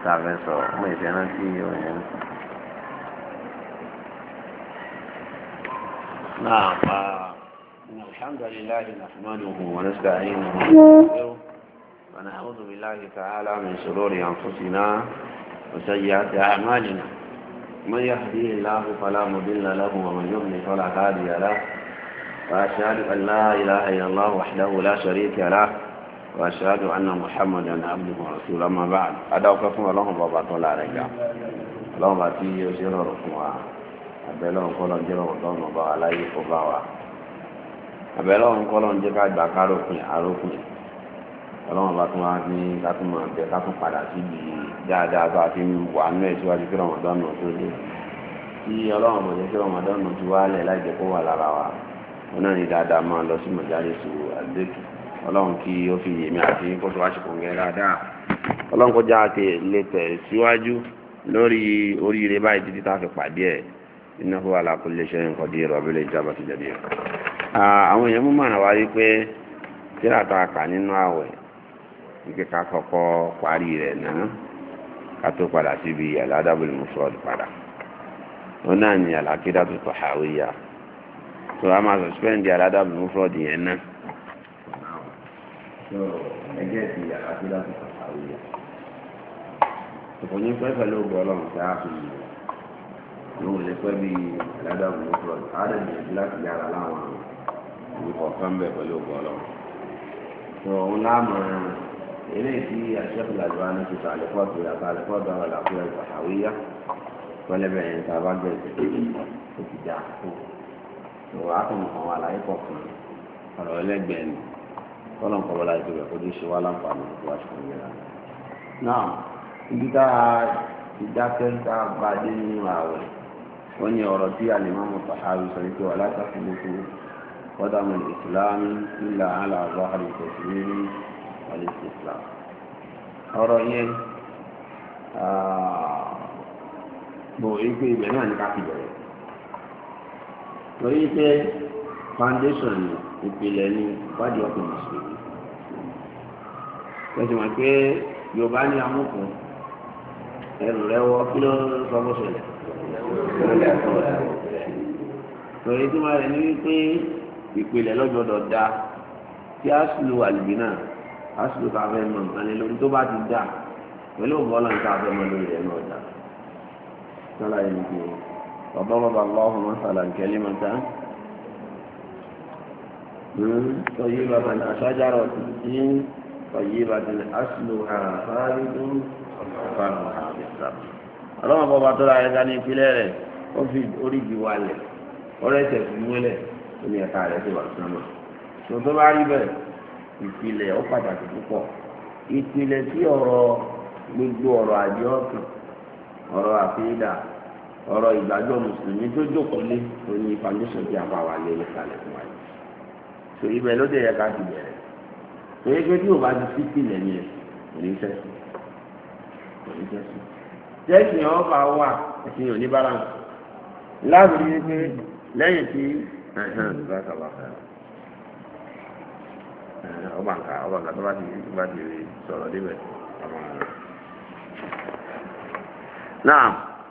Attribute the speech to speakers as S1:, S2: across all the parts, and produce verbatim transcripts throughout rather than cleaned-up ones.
S1: tàbí sọ ọmọ ìfẹ́ràn sí ọ̀yẹ́ náà. نعم إن الحمد لله نحمده ونستعينه ونستغفره ونعوذ بالله تعالى من شرور أنفسنا وسيئات أعمالنا من يهديه الله فلا مضل له ومن يضلل فلا هادي له وأشهد أن لا إله إلا الله وحده لا شريك له وأشهد أن محمدا عبده ورسوله أما بعد أدعوكم الله بابا طلع رجع اللهم باتي يسير رحمه abẹ́lẹ́ ọ̀nkọ́lọ́ ń jẹ́ ọ̀dọ́nà bá wa láyé kó bá wa abẹ́lẹ́ ọ̀nkọ́lọ́ ń jẹ́ ká gbà kárọ̀kùn àròkùn ọlọ́run bá tún wá ní ká tún máa bẹ ká tún padà síbi dáadáa bá a ti ń wà nínú ẹ̀ síwájú kí ọmọdọ́nà tó dé tí ọlọ́run bọ̀ jẹ́ kí ọmọdọ́nà tó wá lẹ̀ láì jẹ́ kó wà lára wa wọn náà ní dáadáa máa lọ sí mọ̀jáde sùn àdékù ọlọ́run kí ó fi yèmí àti kó tó wá ṣe kò ń gẹ́ dáadáa ọlọ́run kó já àti lè tẹ̀ síwájú lórí oríire báyìí títí tá a fi pàdé ẹ̀ innahu ala kulli shay'in qadir wa bil ijabati jadir. Àwọn èèyàn mú mọ̀nà wá rí pé tíra tá a kà nínú àwẹ̀ wípé ká kọ́kọ́ parí rẹ̀ náà ká tó padà síbi al-adabul mufrad padà wọn náà ní al-aqidatu tahawiyya tó a máa suspend al-adabul mufrad yẹn náà ẹgbẹ́ ti al-aqidatu tahawiyya òní pẹ́ pẹ̀lú ògbọ́ ọlọ́run tí a fi yóò lè pẹ́ bí aládàbò ní fúlọ́ọ̀dù àádọ́jì láti yára láwọn ìwúkọ̀ kan bẹ̀ pẹ̀lú ògbọ́ ọlọ́run tó òun láàmú eléyìí tí àṣẹ́kù làjọ ní ti sàlẹ̀kọ́ tó yàtọ̀ àlẹ́kọ́ dọ́rọ̀ làkúrẹ́ ìpàṣàwíyá pẹ́lẹ́bẹ̀ yẹn tá a bá gbẹ̀ tó ti dà kó tó wàá tó nǹkan wà láyé pọ̀ fún ọ̀rọ̀ ẹlẹ́gbẹ̀ẹ́ ni kọ́lọ́n kọ́ bọ́lá ìjọba kó dé ṣe wá láǹfààní tó wá ṣùgbọ́n yẹn náà ibi tá a ti dákẹ́ tá a bá dé nínú ààwẹ̀ wọ́n ní ọ̀rọ̀ tí alimami Tahawi sọ wípé wà látàkùnlùkù kọ́dàmù ìsìlámù illa ala zahri tẹ̀síwìrì wàlẹ́sì islam. ọ̀rọ̀ yẹn bò wípé ibẹ̀ náà ní ká fi bẹ̀rẹ̀ torí pé foundation ní ìpìlẹ̀ ní wádìí ọkùnrin mùsùlùmí. wọ́n ti mọ̀ pé Yorùbá ní amúkùn ẹrù rẹ wọ kí ló sọ bó ṣẹlẹ̀ torí tí wọn rẹ ní wípé ìpìlẹ̀ lọ́jọ́dọ̀ da tí asùlù àlùbí náà asùlù ká fẹ́ mọ nǹkan ní lórí tó bá ti dà pẹ̀lú ògbọ́n náà ká fẹ́ mọ lórí rẹ̀ náà dà sọlá yìí ní kí ọba bàbá lọ́hùn mọ́sálà nkẹ́lí mọ́ta tọ́yí bàbá ní aṣájára tí tọ́yí bàbá ní asùlù àfáàrídùn ọlọ́wọ́n bọ́ bá tó ra ẹ̀ka ní ìpínlẹ̀ rẹ̀ ó fi oríjì wálẹ̀ ọ̀rẹ́ ẹ̀sẹ̀ fi múlẹ̀ ó ní ẹ̀ka rẹ̀ ti wà sánmà tó tó bá rí bẹ́ẹ̀ ìpìlẹ̀ ó pàtàkì púpọ̀ ìpìlẹ̀ tí ọ̀rọ̀ gbogbo ọ̀rọ̀ àjọ ọ̀kan ọ̀rọ̀ àfíìdà ọ̀rọ̀ ìgbàgbọ́ mùsùlùmí tó jókòó lé tó ní foundation tí a bá wà lé nísàlẹ̀ fún wa yìí tó ibẹ̀ ló dé yẹ ká ti bẹ̀rẹ̀ tó yẹ pé tí ò bá ti sí ìpìlẹ̀ yẹn kò ní fẹ́ sí jẹ́sì yẹn bá wà ẹ̀sìn yẹn ò ní balance láàbùrú yìí pé lẹ́yìn tí ọba nǹkan ọba nǹkan tó bá ti bá ti sọ̀rọ̀ débẹ̀ náà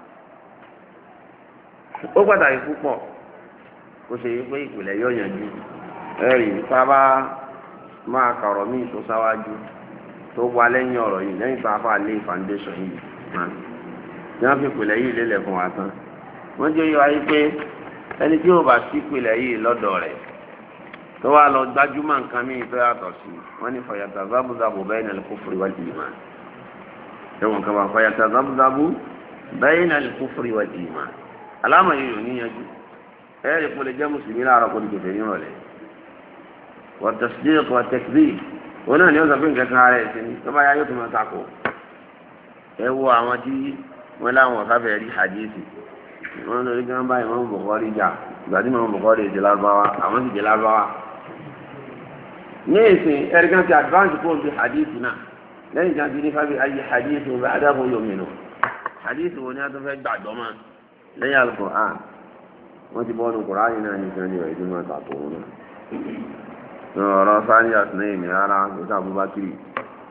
S1: ó pàtàkì púpọ̀ kó ṣe yí pé ìpìlẹ̀ yóò yanjú ẹ̀rì sábà máa kọ̀rọ̀ míì tó sáwájú tó wá lẹ́yìn ọ̀rọ̀ yìí lẹ́yìn tá a fà lé foundation yìí ní wọ́n fi ìpìlẹ̀ yìí lélẹ̀ fún wa tán wọ́n jẹ́ yọ ayé pé ẹni tí yóò bá sí ìpìlẹ̀ yìí lọ́dọ̀ rẹ̀ tó wá lọ gbájúmọ̀ nǹkan míì tó yàtọ̀ sí wọ́n ní fàyàtà zábúzábù bayna al-kufri wal-iman ẹ̀wọ̀n kan bá fàyàtà zábúzábù bayna al-kufri wal-iman alámọ̀ yìí ò níyanjú ẹ̀rì kò lè jẹ́ mùsùlùmí láàárọ̀ kò ní kẹfẹ́ ní ìrọ̀lẹ́ wa tasdiq wa takdhib wọn náà ní ó sọ pé nǹkan kan ara ẹ̀ sí ni tó bá yá yóò tún máa takò ẹ wo àwọn tí wọn láwọn sáfẹ́ rí hadithi wọn lórí kí wọn bá Imam Bukhari jà ìgbà tí Imam Bukhari èdè lárúbáwá àwọn sì jẹ lárúbáwá ní ìsìn ẹ̀ríkan ti advance kó bí hadithi náà lẹ́yìn tí wọn ti ní fábí ayé hadithi wọn bá adágún yomino hadithi wọn ni wọn tún fẹ́ gbàgbọ́ mọ́ lẹ́yìn Al-Qur'an wọn ti bọ́ọ̀nù Qur'an náà ní sẹ́ni ọ̀ ìdí máa tàkó wọn náà ọ̀rọ̀ sáni àtúnáyè mi rárá nígbà Abubakar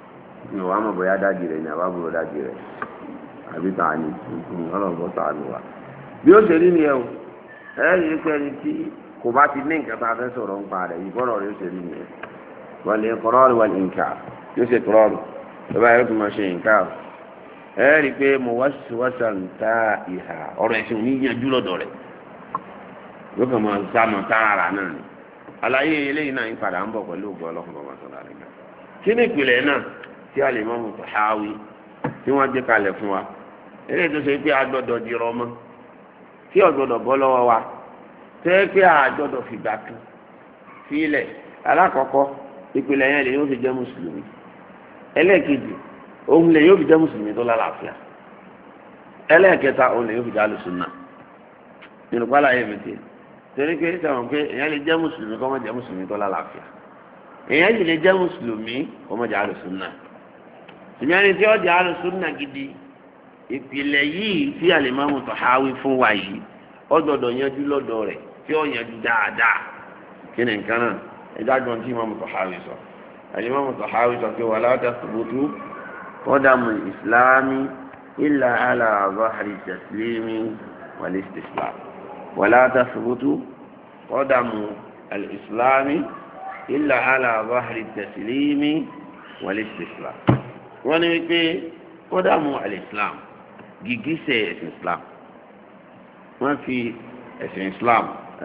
S1: ní wàá mọ̀ bóyá dájì rẹ̀ ní àbábúrò dájì rẹ̀ àbí tàà ní ọlọ́gbọ́ sàánù wa bí ó ṣe rí ni ẹ o ẹ̀rí pé ẹni tí kò bá ti ní nǹkan tá a fẹ́ sọ̀rọ̀ ń pa rẹ̀ ìbọ̀rọ̀ rẹ̀ ó ṣe rí ni ẹ wal iqrar wal inkar yóò ṣe kúrọ́ọ̀rù tó bá yóò tún máa ṣe inkar ẹ̀rí pé mo wá sí wáṣà ń ta ìhà ọ̀rọ̀ ẹ̀sìn oníyanjú lọ́dọ̀ rẹ̀ yóò kàn máa sánà tààrà náà ni àlàyé eléyìí náà ń padà ń bọ̀ pẹ̀lú ògbó ọlọ́kùnrin bàbá sọ̀rọ̀ rẹ̀ náà kí ni ìpìlẹ̀ náà tí Al-Imam Tahawi tí wọ́n gbé kalẹ̀ fún wa eléyìí tó ṣe pé a gbọ́dọ̀ di rọmọ tí ó gbọ́dọ̀ bọ́ lọ́wọ́ wa tó yẹ pé a gbọ́dọ̀ fìgbà kan sílẹ̀ alákọ̀ọ́kọ́ ìpìlẹ̀ yẹn lè yóò fi jẹ́ mùsùlùmí ẹlẹ́ẹ̀kejì òun lè yóò fi jẹ́ mùsùlùmí tó lálàáfíà ẹlẹ́ẹ̀kẹta òun lè yóò fi jẹ́ alùsùnà nínú pálá yẹn mi tiẹ̀ torí pé sọ̀rọ̀ pé èèyàn lè jẹ́ mùsùlùmí kọ́ mọ́ jẹ́ mùsùlùmí tó lálàáfíà èèyàn sì lè jẹ́ mùsùlùmí kọ́ mọ́ jẹ́ alùsùnà ìyẹn tí ó jẹ́ alùsùnà gidi ìpìlẹ̀ yìí tí Al-Imam Tahawi fún wa yìí ó gbọ́dọ̀ yanjú lọ́dọ̀ rẹ̀ tí ó yanjú dáadáa kí ni nǹkan náà ẹ̀dá gbọ́n tí Imam Tahawi sọ Al-Imam Tahawi sọ pé wala tasbutu qadamu al-islami illa ala zahri taslimi wal istislam wala tasbutu qadamu al-islami illa ala zahri taslimi wal istislam wọ́n ní wípé qadamu al-islam gìgísẹ̀ ẹ̀sìn islam wọ́n fi ẹ̀sìn islam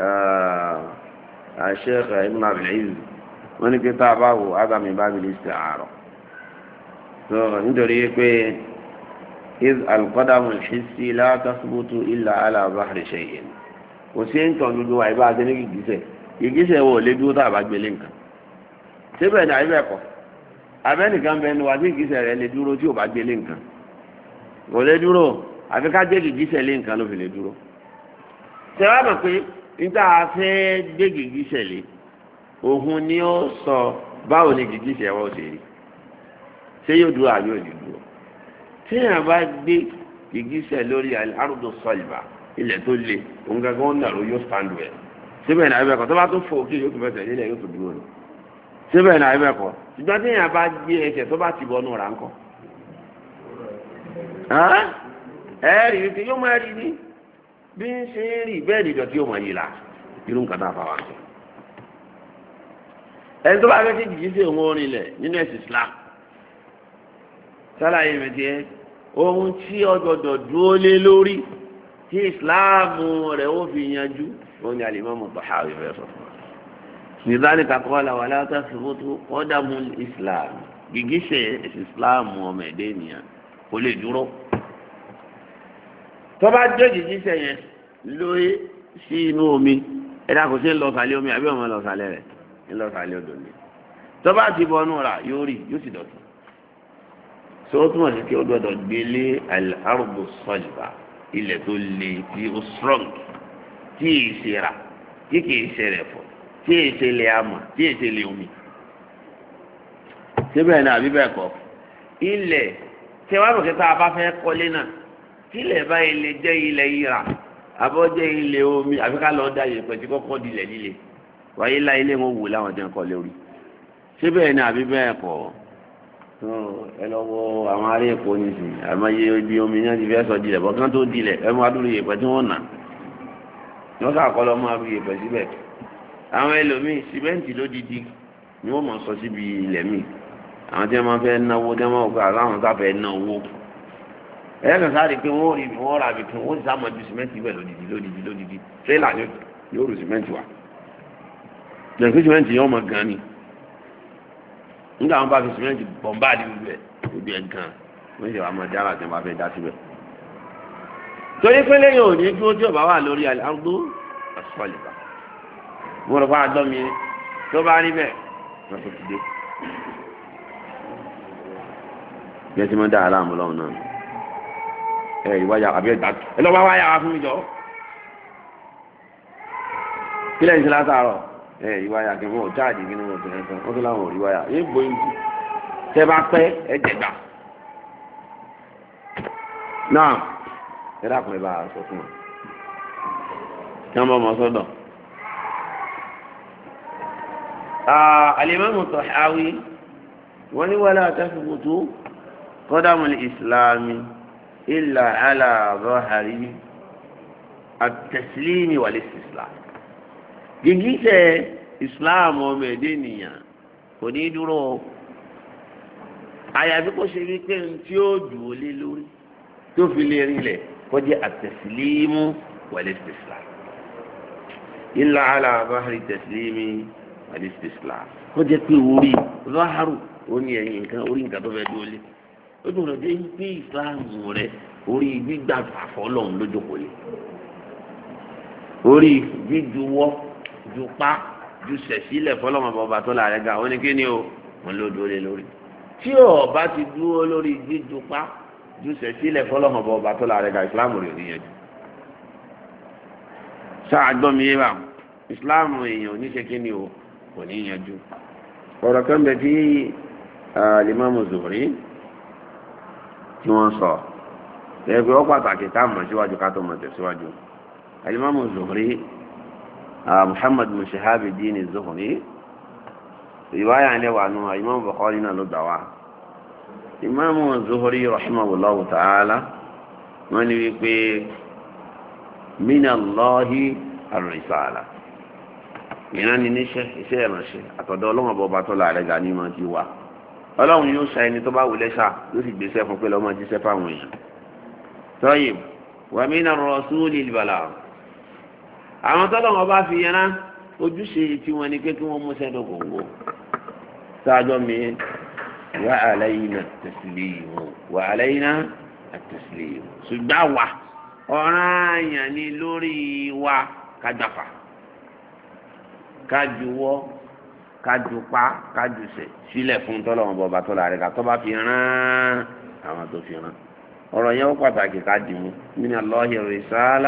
S1: Sheikh Ibn Abil Izz wọ́n ní pé tá a bá wò ágámi bá mi lè ṣe àárọ̀ tó nítorí pé iz al-qadamu al-hissi la tasbutu illa ala zahri shay'in kò sí ń tọ́ dúdú wa ìbá àti ní gìgísẹ̀ gìgísẹ̀ wo lè dúró tá a bá gbélé nǹkan síbẹ̀ ní àyíbẹ̀ kọ́ abẹ́nìkan bẹ́ẹ̀ ni wà tí gìgísẹ̀ rẹ̀ lè dúró tí ò bá gbélé nǹkan kò lè dúró àfi ká gbé gìgísẹ̀ lé nǹkan ló fi lè dúró ṣe wá mọ̀ pé níta fẹ́ gbé gìgísẹ̀ lé òhun ni ó sọ báwo ni gìgísẹ̀ wọ́n ṣe rí ṣé yóò dúró àbí ò ní dúró tí èèyàn bá gbé gìgísẹ̀ lórí al-ardu salba ilẹ̀ tó le òun gangan ń nàró yóò stand well síbẹ̀ náà ibẹ̀ kọ́ tó bá tó fò kí yóò tó fẹsẹ̀ nílẹ̀ yóò tó dúró ni síbẹ̀ náà ibẹ̀ kọ́ ṣùgbọ́n tí èèyàn bá gbé ẹsẹ̀ tó bá ti bọ́nú ra ńkọ́ ẹ̀ẹ́rì wípé yóò máa rí ní bí ń ṣe ń rí bẹ́ẹ̀ nìjọ tí yóò máa yí la irú nǹkan tá a fà wá sọ. ẹni tó bá fẹ́ sí jìjì sí òun orin lẹ̀ nínú ẹ̀sìn Islam sálàyé mi tiẹ̀ ohun tí ọgbọ́dọ̀ dúró lé lórí tí Islam rẹ̀ ó fi yanjú òun ni Al-Imam Tahawi fẹ́ sọ fún wa. nìdáni kakọ́ la wà látà fìfótó qadamu Islam gìgísẹ̀ ẹ̀sìn Islam ọmọ ẹ̀dẹ́ ènìyàn kò lè dúró tó bá dé gìgísẹ̀ yẹn lóye sí inú omi ẹ̀dá kò sí ń lọ sàlẹ̀ omi àbí ọmọ lọ sàlẹ̀ rẹ̀ ń lọ sàlẹ̀ odò ni tó bá ti bọ́ ọ́nù rà yóò rí yóò sì dọ̀tí tó o túmọ̀ sí kí o gbọdọ̀ gbélé al-ardu salba ilẹ̀ tó le tí o strong tí èyí ṣe rà tí kìí ṣe rẹ̀ fọ́ tí èyí ṣe lè amọ̀ tí èyí ṣe lè omi síbẹ̀ náà àbí bẹ́ẹ̀ kọ́ ilẹ̀ tí wàá bọ̀ kí tá a bá fẹ́ kọ́lé náà tílẹ̀ báyìí lè jẹ́ ilẹ̀ yíra àbọ̀ jẹ́ ilẹ̀ omi àbí ká lọ́ọ́ dá yẹpẹ̀ tí kọ́kọ́ di ilẹ̀ líle wáyé lá ilé wọn wò láwọn jẹ́ nǹkan lórí síbẹ̀ ni àbí bẹ́ẹ̀ kọ́ ẹ lọ wo àwọn ará èkó nísìnyí àmọ́ iye ibi omi náà ti fẹ́ sọ dilẹ̀ bọ́ kán tó dilẹ̀ ẹ máa dúró yẹpẹ̀ tí wọ́n nà wọ́n sàkọ́ lọ́ máa fi yẹpẹ̀ síbẹ̀ àwọn ẹlòmíì símẹ́ǹtì lódìdí ni wọ́n mọ̀ sọ síbi ilẹ̀ míì àwọn tí wọ́n máa fẹ́ náwó tí wọ́n máa gbà láwọn sáfẹ́ náwó ẹ̀yẹ́ kan sáré pé wọ́n rí wọ́n rà bìkan wọ́n sì sá mọ́ ju sìmẹ́ǹtì bẹ́ẹ̀ lódìdí lódìdí lódìdí tírélà ni yóò rò sìmẹ́ǹtì wa jẹ̀kí sìmẹ́ǹtì yóò mọ̀ gan ni nígbà wọn bá fi sìmẹ́ǹtì bọ̀m̀báàdì gbogbo ẹ̀ gbogbo ẹ̀ gan wọ́n sì wá mọ̀ dára tí wọ́n bá fẹ́ dá síbẹ̀. torí pé lẹ́yìn òní dúró tí ọba wà lórí àgbó àsọ̀lẹ̀bà mo rò fún àjọ mi tó bá rí bẹ́ẹ̀ wọ́n tó ti dé. bí ẹ ti mọ́ dá aláàmú lọ́wọ́ náà ẹ ìwáyà àbí ẹgbà ẹ lọ wá wáyà wá fún mi jọ kí lẹ́yìn sí látàárọ̀ ẹ ìwáyà kí wọ́n jáàdì kí wọ́n tẹ̀lé tán wọ́n tún láwọn ò rí wáyà yé gbóyìn jù tẹ́ bá pẹ́ ẹ jẹ̀gbà náà ẹ dákun ẹ bá a sọ fún wọn kí wọ́n bá ọmọ sọ́dọ̀. Al-Imam Tahawi wọ́n ní wala tasbutu qadamul islami illa ala zahari at-taslimi wal istislam. gìgísẹ̀ islam ọmọ ẹ̀dẹ́ nìyàn kò ní dúró àyàfi kó ṣe wípé tí ó jù ó lé lórí tó fi lè rinlẹ̀ kó jẹ́ at-taslimu wal istislam illa ala zahari at-taslimi wal istislam kó jẹ́ pé orí zaharu ó ní ẹ̀yìn nǹkan orí nǹkan tó fẹ́ dúró lé ó dùn lọ dé pé ìsìláàmù rẹ orí gbígbà àfọlọ́hún lójókòó lé orí jíjuwọ́ jupá ju sẹ̀sílẹ̀ fọlọ́mọ bọba tó la rẹ̀ ga ó ní kí ni o wọn ló dúró lé lórí tí o bá ti dúró lórí jíjupá ju sẹ̀sílẹ̀ fọlọ́mọ bọba tó la rẹ̀ ga ìsìláàmù rẹ̀ ò ní yanjú. sáà gbọ́ mi yé bá ìsìláàmù èèyàn ò ní ṣe kí ni o kò ní yanjú. ọ̀rọ̀ kan bẹ tí Al-Imam Zuhri tí wọ́n sọ ẹgbẹ́ ọ pàtàkì ká mọ̀ síwájú ká tó mọ̀ tẹ̀síwájú. Al-Imam Zuhri Muhammad bin Shihab ad-Din az-Zuhri riwaya ne wa nu Imam Bukhari náà ló gbà wá. Imam Zuhri rahimahullahu ta'ala wọ́n ní wípé min Allahi ar-risala ìran ni níṣẹ́ iṣẹ́ ìránṣẹ́ àtọ̀dọ̀ ọlọ́run bọba tó láàrẹ̀ ga ní ma ti wá ọlọ́run yóò sa ẹni tó bá wù lẹ́sà yóò sì gbéṣẹ́ fún pé lọ́mọ jíṣẹ́ fáwọn èèyàn. tọ́yìn wa mina rasuli al-balagh àwọn tọ́lọ́run bá fi yẹn ojúṣe tí wọ́n ní pé kí wọ́n mú sẹ́dọ̀ gbòǹgbò sáájọ́ mi wa alayna at-taslimu wa alayna at-taslimu ṣùgbọ́n wa ọ̀ranyàn ni lórí wa kájàfà kájúwọ́ kájúpá kájúṣe sílẹ̀ fún tọ́lọ́wọ́n bọba tó la rẹ̀ ká tó bá fi rán àwọn tó fi rán ọ̀rọ̀ yẹn ó pàtàkì kájúmú min Allahi risala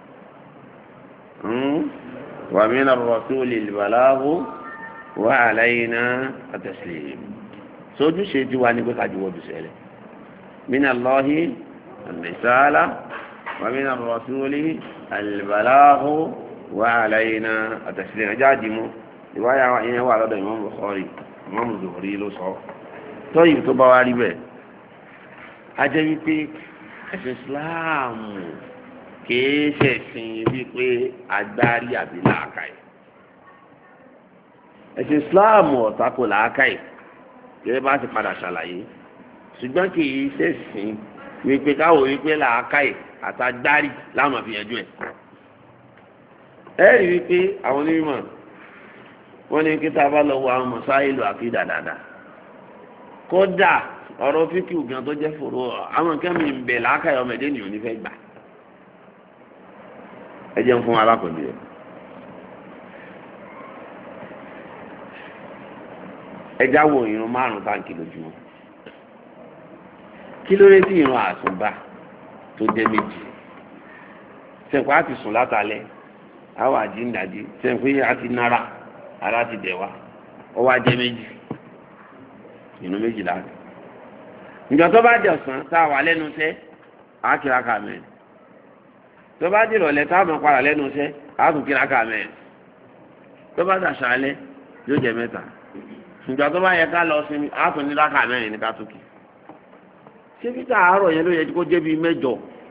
S1: wa min ar-rasuli al-balaghu wa alayna at-taslim sojúṣe tí wàá ní pé kájúwọ́ bí sẹ́lẹ̀ min Allahi risala wa min ar-rasuli al-balaghu wa alayna at-taslim jáde mú ìwáyà ìyẹn wà lọ́dọ̀ Imam Bukhari Imam Zuhri ló sọ tọ́yìn tó bá wá rí bẹ́ẹ̀ a jẹ́ wípé ẹ̀sìn Ìsìláàmù kìí ṣẹ̀sìn wípé agbárí àbí làákàyè ẹ̀sìn Ìsìláàmù ọ̀tá kò làákàyè kìí bá ti padà ṣàlàyé ṣùgbọ́n kìí ṣẹ̀sìn wípé káwọ̀ wípé làákàyè àtàgbárí láwọn fi yanjú ẹ̀ ẹ rí wípé àwọn onímọ̀ wọ́n ní kí tá a bá lọ wọ àwọn mọ̀sáìlù àkídà dáadáa kódà ọ̀rọ̀ fíkìú gan tó jẹ́ fòrò àwọn nǹkan mi ń bẹ̀ láàkàyọ̀ ọmọdé nìyẹn ní fẹ́ gbà ẹ jẹun fún alákòóbí rẹ ẹ jáwọ́ ìrun márùn táǹkì lójúmọ́ kí ló dé tí ìrun àsùnbà tó jẹ́ méjì sẹ̀kọ́ àti sùn látàlẹ́ àwọn àjíǹdàjí sẹ́yìn àti náírà ara ti dẹ̀ wá ó wá jẹ́ méjì inú méjì láti. ìjọ tó bá jẹ ọ̀sán tá a wà lẹ́nu iṣẹ́ á kíra ká mẹ́rin tó bá jẹ ìrọ̀lẹ́ tá a mọ̀ padà lẹ́nu iṣẹ́ á tún kíra ká mẹ́rin tó bá dàṣà alẹ́ yóò jẹ mẹ́ta ìjọ tó bá yẹ ká lọ sinmi á tún níra ká mẹ́rin ní ká tó kì. ṣé peter àárọ̀ yẹn ló yẹ kó jẹ́ bíi mẹ́jọ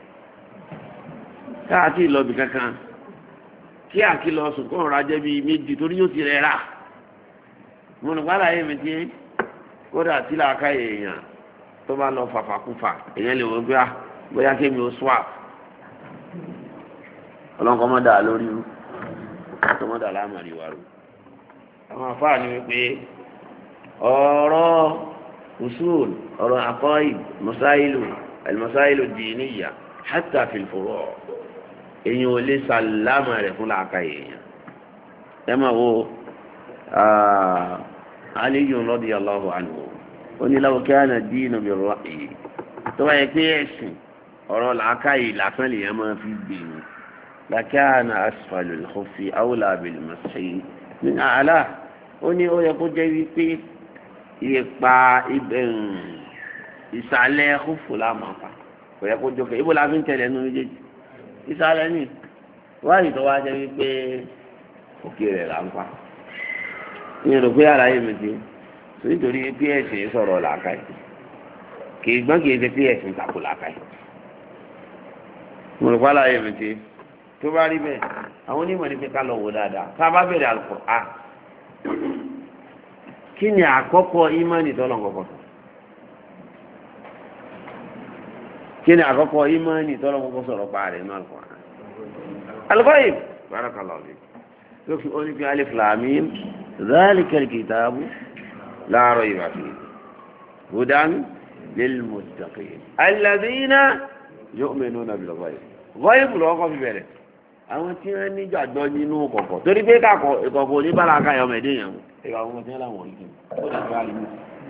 S1: káàtì ìlọ́bì kankan kí àkìlọ̀ sùn kó rọra jẹ́ bíi méjì torí yóò ti rẹ̀ rà mo nù pàdà yé mi tí kódà tí làákà èèyàn tó bá lọ fàfàkùfà èèyàn lè wọ́n gbé à bóyá kémi ó swap ọlọ́nkọ́ mọ́ dà lórí rú tó mọ́ dà láàmàrí wa rú àwọn afáà ni wípé ọ̀rọ̀ usul ọ̀rọ̀ aqaid masailu al-masailu ad-diniyya hatta fil furu' èyàn ò lè sàlámà rẹ̀ fún làákà èèyàn ẹ máa wo Aliyu radiyallahu anhu ó ní law kana ad-dinu bir-ra'yi tó bá yẹ pé ẹ̀sìn ọ̀rọ̀ làákà yìí lásán lèèyàn máa fi gbè mí la kana asfalu al-khuffi awla bil-mashi min a'la ó ní ó yẹ kó jẹ́ wípé ipa ìsàlẹ̀ kúfù lámàpá kò yẹ kó jókè ibo la fi ń tẹ̀lé ẹnu méjèèjì ìsàlẹ̀ ní wáyé tó wá jẹ́ wípé òkè rẹ̀ là ń pa ìyẹn rò pé àlàyé mi ti nítorí pé ẹ̀sìn sọ̀rọ̀ làákàyè kì í gbọ́n kì í ṣe pé ẹ̀sìn tako làákàyè. mo rò pálá yẹn mi ti tó bá rí bẹ́ẹ̀ àwọn onímọ̀ ní pé ká lọ wò dáadáa tá a bá bẹ̀rẹ̀ Al-Qur'an kí ni àkọ́kọ́ ìmánì tọ́lọ̀ kọ̀kọ́ kí ni àkọ́kọ́ ìmánì tọ́lọ̀ kọ̀kọ́ sọ̀rọ̀ pa rẹ̀ náà kọ́ al-ghaib barakallahu fi ló fi ó ní fi alif lam mim zalikal kitabu la rayba fihi hudan lil muttaqin alladhina yu'minuna bil ghaib ghaib lọ́kọ́ fi bẹ̀rẹ̀ àwọn tí wọ́n ní gbàgbọ́ nínú kọ̀kọ̀ torí pé kakọ̀ ìkọ̀kọ̀ ní bàlákà yọ ọmọdé yẹn o ìgbà wọn tí wọ́n láwọn yìí ó dà bá yìí.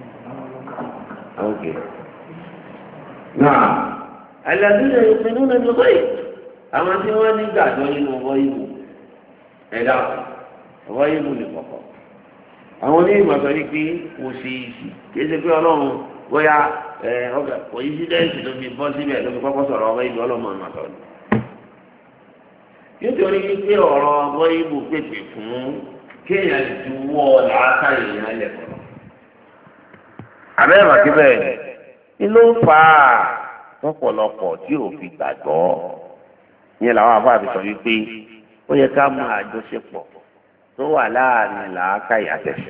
S1: ok náà alladhina yu'minuna bil ghaib àwọn tí wọ́n ní gbàgbọ́ nínú ghaib ẹ̀dá ghaib ní kọ̀kọ̀ àwọn onímọ̀ sọ ní pé kò sí ìsì kì í ṣe pé ọlọ́run bóyá kò yí sí dẹ́sì ló fi bọ́ síbẹ̀ ló fi kọ́kọ́ sọ̀rọ̀ ghaib ọlọ́mọ àmọ́ sọ̀rọ̀ nítorí wípé ọ̀rọ̀ ọgbọ́n ibù pèpè fún kéèyàn ju wọ́ làákà èèyàn lẹ́kọ̀ọ́. àbẹ́rẹ́ màkí bẹ́ẹ̀ ni ló fà á lọ́pọ̀lọpọ̀ tí ò fi gbàgbọ́. ìyẹn làwọn afáàfin sọ wípé ó yẹ ká mú àjọṣepọ̀ tó wà láàrin làákà ìyàtẹ̀sẹ̀.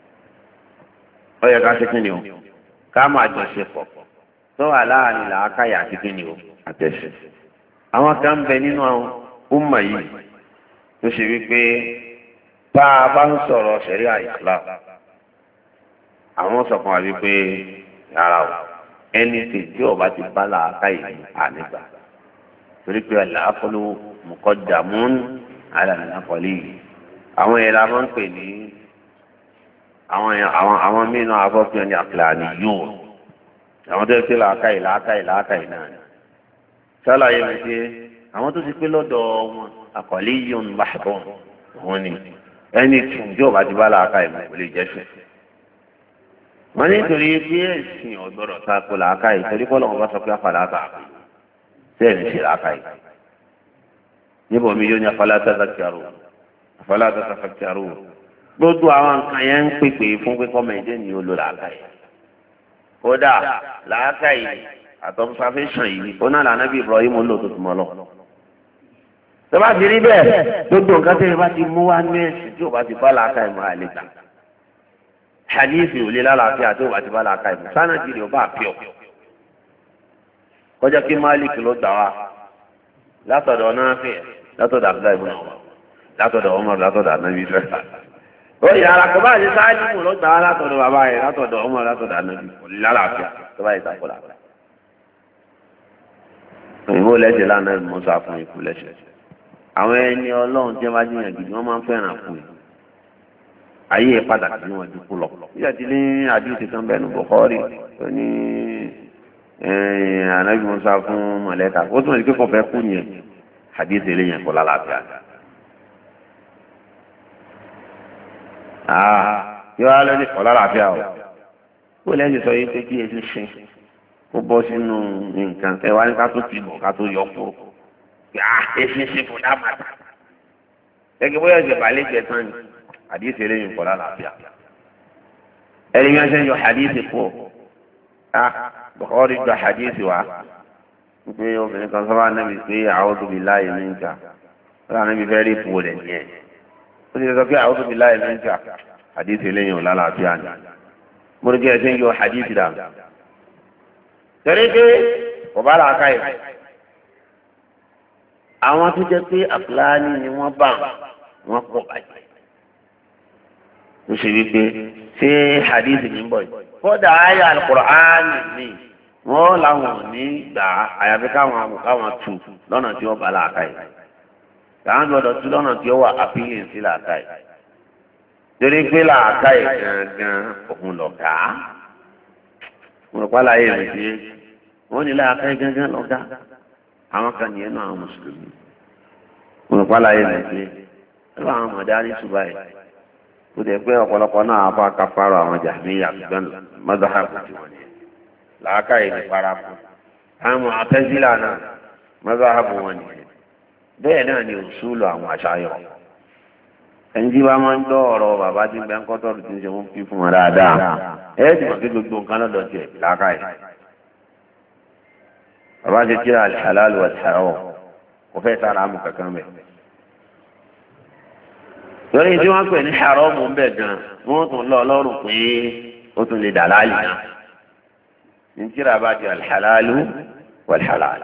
S1: ó yẹ ká ṣe kí ni o ká mú àjọṣepọ̀ tó wà láàrin làákà ìyàtẹ̀sẹ̀ ni o àtẹ̀sẹ̀. àwọn kan ń bẹ nínú àwọn umma yìí tó ṣe wípé bá a bá ń sọ̀rọ̀ ṣẹ̀ríà Islam àwọn sọ̀kan wà wípé rárá o ẹni tí tí ọba ti bá làákà yìí ànígbà torí pé al-aqlu muqaddamun ala al-naqli yìí àwọn yẹn la máa ń pè ní àwọn àwọn àwọn mìíràn afọ́fíàn ní aqlaniyun àwọn tó yẹ kí làákà yìí làákà yìí làákà yìí náà sálàyé mi ṣe àwọn tó ti pé lọ́dọ̀ wọn àkọlé yìí ń bá bọ̀ wọn ni ẹni tún tí ọba ti bá làákà ìmọ̀ kò lè jẹ́sẹ̀. wọ́n ní torí bí ẹ̀sìn ọ̀gbọ́dọ̀ ta kó làákà yìí torí kọ́ lọ́wọ́ bá sọ pé àfàlà àtà bẹ́ẹ̀ ní ṣe làákà yìí. níbo mi yóò ní àfàlà àtàtà kíárò àfàlà àtàtà kíárò gbogbo àwọn nǹkan yẹn ń pèpè fún pé kọ́mọ ẹ̀jẹ̀ ni ó lo làákà yìí. kódà làákà yìí àtọ́fíṣàn yìí ó náà lànà bí Ibrahim lò tó tún mọ́ lọ. tọ́ba ti rí bẹ́ẹ̀ gbogbo nǹkan tẹ́lẹ̀ bá ti mú wá ní ẹ̀sìn tí ò bá ti bá làákà ìmọ̀ àlè gbà. hadith ò lè lálàáfíà tí ò bá ti bá làákà ìmọ̀ sánàdì rẹ̀ ò bá pure. kọjá kí Malik ló gbà wá látọ̀dọ̀ Nafi látọ̀dọ̀ Abdullahi ibn Umar látọ̀dọ̀ Umar látọ̀dọ̀ Anabi fẹ́fà. ó yẹ alákọ̀ọ́bá àti sáájú ló gbà wá látọ̀dọ̀ bàbá yẹn látọ̀dọ̀ Umar látọ̀dọ̀ Anabi kò lè lálàáfíà tọ́ba yìí takò làákà. òyìnbó lẹ́sẹ̀ lánàá Musa fún ikú lẹ́sẹ̀. àwọn ẹni ọlọ́run tí wọ́n bá jiyàn gidi wọ́n máa ń fẹ́ràn fún yìí ayé pàtàkì ní wọn dúkú lọ. nígbà tí ní àdúgbò kan bẹ́ẹ̀ ní Bukhari tó ní Ànábì Musa fún mọ̀lẹ́ka ó tún lè kíkọ́ fẹ́ kú yẹn hadith eléyẹn kọ́ lálàáfíà. yọ alẹ́ ní kọ́ lálàáfíà o kó lẹ́yìn sọ yìí pé kí esi ṣe kó bọ́ sínú nǹkan ẹ wá ní ká tó ti bọ̀ ká tó yọ kúrò yà esi ṣe fún dámàtà gẹ́gẹ́ bóyá ẹsẹ̀ balẹ̀ jẹ tán ni hadith eléyìí kọ́ lálàáfíà ẹni yẹn ṣe ń yọ hadith kú ah Bukhari gba hadith wa pé obìnrin kan sábà nàbì pé a'udhu billahi minka sábà nàbì fẹ́ rí ipò rẹ̀ yẹn ó ti sọ pé a'udhu billahi minka hadith eléyìí ò lálàáfíà ni mo rí kí ẹ ṣe ń yọ hadith dà torí pé kò bá làákà yìí àwọn tó jẹ́ pé àpìláàní ni wọ́n bá wọn pọ̀ báyìí ó ṣe wípé ṣé hadith ní bọ̀ yìí kódà ayé al-Qur'ani ni wọ́n làwọn ò ní gbà àyàfi káwọn káwọn tù lọ́nà tí wọ́n bá làákà yìí káwọn gbọ́dọ̀ tù lọ́nà tí wọ́n wà àpìlẹ̀ sí làákà yìí torí pé làákà yìí gangan òun lọ gà á mo rò pálá yìí rìn sí wọ́n ní làákà yìí gangan lọ gà á àwọn kan nìyẹn náà àwọn mùsùlùmí wọn pa láyé nàìjíríà ẹ bá àwọn ọmọdé á ní ṣùgbọ́n yìí kó tẹ pé ọ̀pọ̀lọpọ̀ náà àfa káfáró àwọn jàmíyà ṣùgbọ́n mọ́sáhàbù tí wọ́n ní làákà yìí ní paraku àwọn àtẹ́sílà náà mọ́sáhàbù wọn ní bẹ́ẹ̀ náà ni òṣùlù àwọn àṣàyàn ẹni tí bá máa ń gbọ́ ọ̀rọ̀ bàbá tí ń bẹ ń kọ́ tọ́lù tí ń ṣe wọ́n fi fún wọn dáadáa ẹ ti mọ̀ pé gbogbo nǹkan lọ́dọ̀ tiẹ̀ làákàyè. bàbá ti kíra al-halal wal-haram kò fẹ́ sára mú kankan bẹ̀. lórí tí wọ́n pè ní haram ń bẹ̀ gan wọ́n tún lọ lọ́rùn pé ó tún lè dà láàyè náà. ní kíra bá di al-halal wal-halal.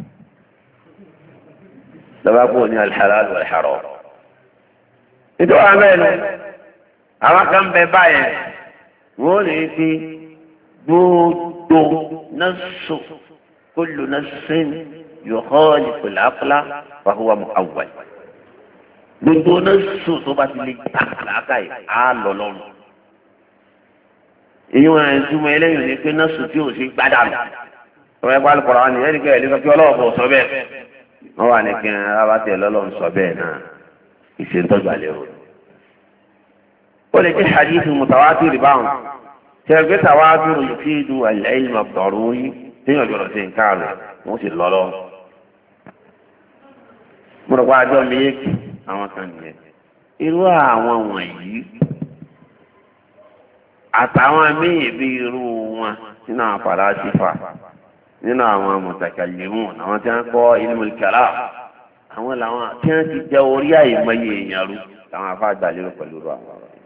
S1: lọ́ba kò ní al-halal wal-haram. nítorí àwọn bẹ́ẹ̀ lọ àwọn kan bẹ báyẹn wọ́n lè fi gbogbo nasu kullu nasin yukhalifu al-aqla fa huwa mu'awwal gbogbo nasu tó bá ti lè gbà láàkà yìí á lọ lọ́rùn èyí wọn àyè túmọ̀ eléyìí ní pé nasu tí ò sí gbádà lọ ọ̀rọ̀ ẹ̀kọ́ Al-Qur'an ni ẹ̀rí kẹ́ ẹ̀ lẹ́kọ̀ọ́ kí ọlọ́wọ́ bọ̀ sọ bẹ́ẹ̀ wọ́n wà ní kí ẹ̀ abatẹ̀ lọ́lọ́run sọ bẹ́ẹ̀ náà ìṣèǹtọ́jú àlẹ́ o. ó lè jẹ́ hadith mutawatir báwọn tẹ̀gbẹ́ tawatur yufidu al-ilm ad-daruri téèyàn gbọ́dọ̀ sí nǹkan rẹ̀ wọ́n sì lọ́lọ́. mo rò pé àjọ mi yé kí àwọn kan nìyẹn. irú àwọn wọ̀nyí àtàwọn míì bí irú wọn nínú àwọn falasifa nínú àwọn mutakallimun àwọn tí wọ́n kọ́ ilmul kalam àwọn làwọn tí wọ́n ti jẹ́ orí àìmọye èèyàn rú làwọn afáàgbà lérò pẹ̀lú rú àwọn ọ̀rọ̀ yìí.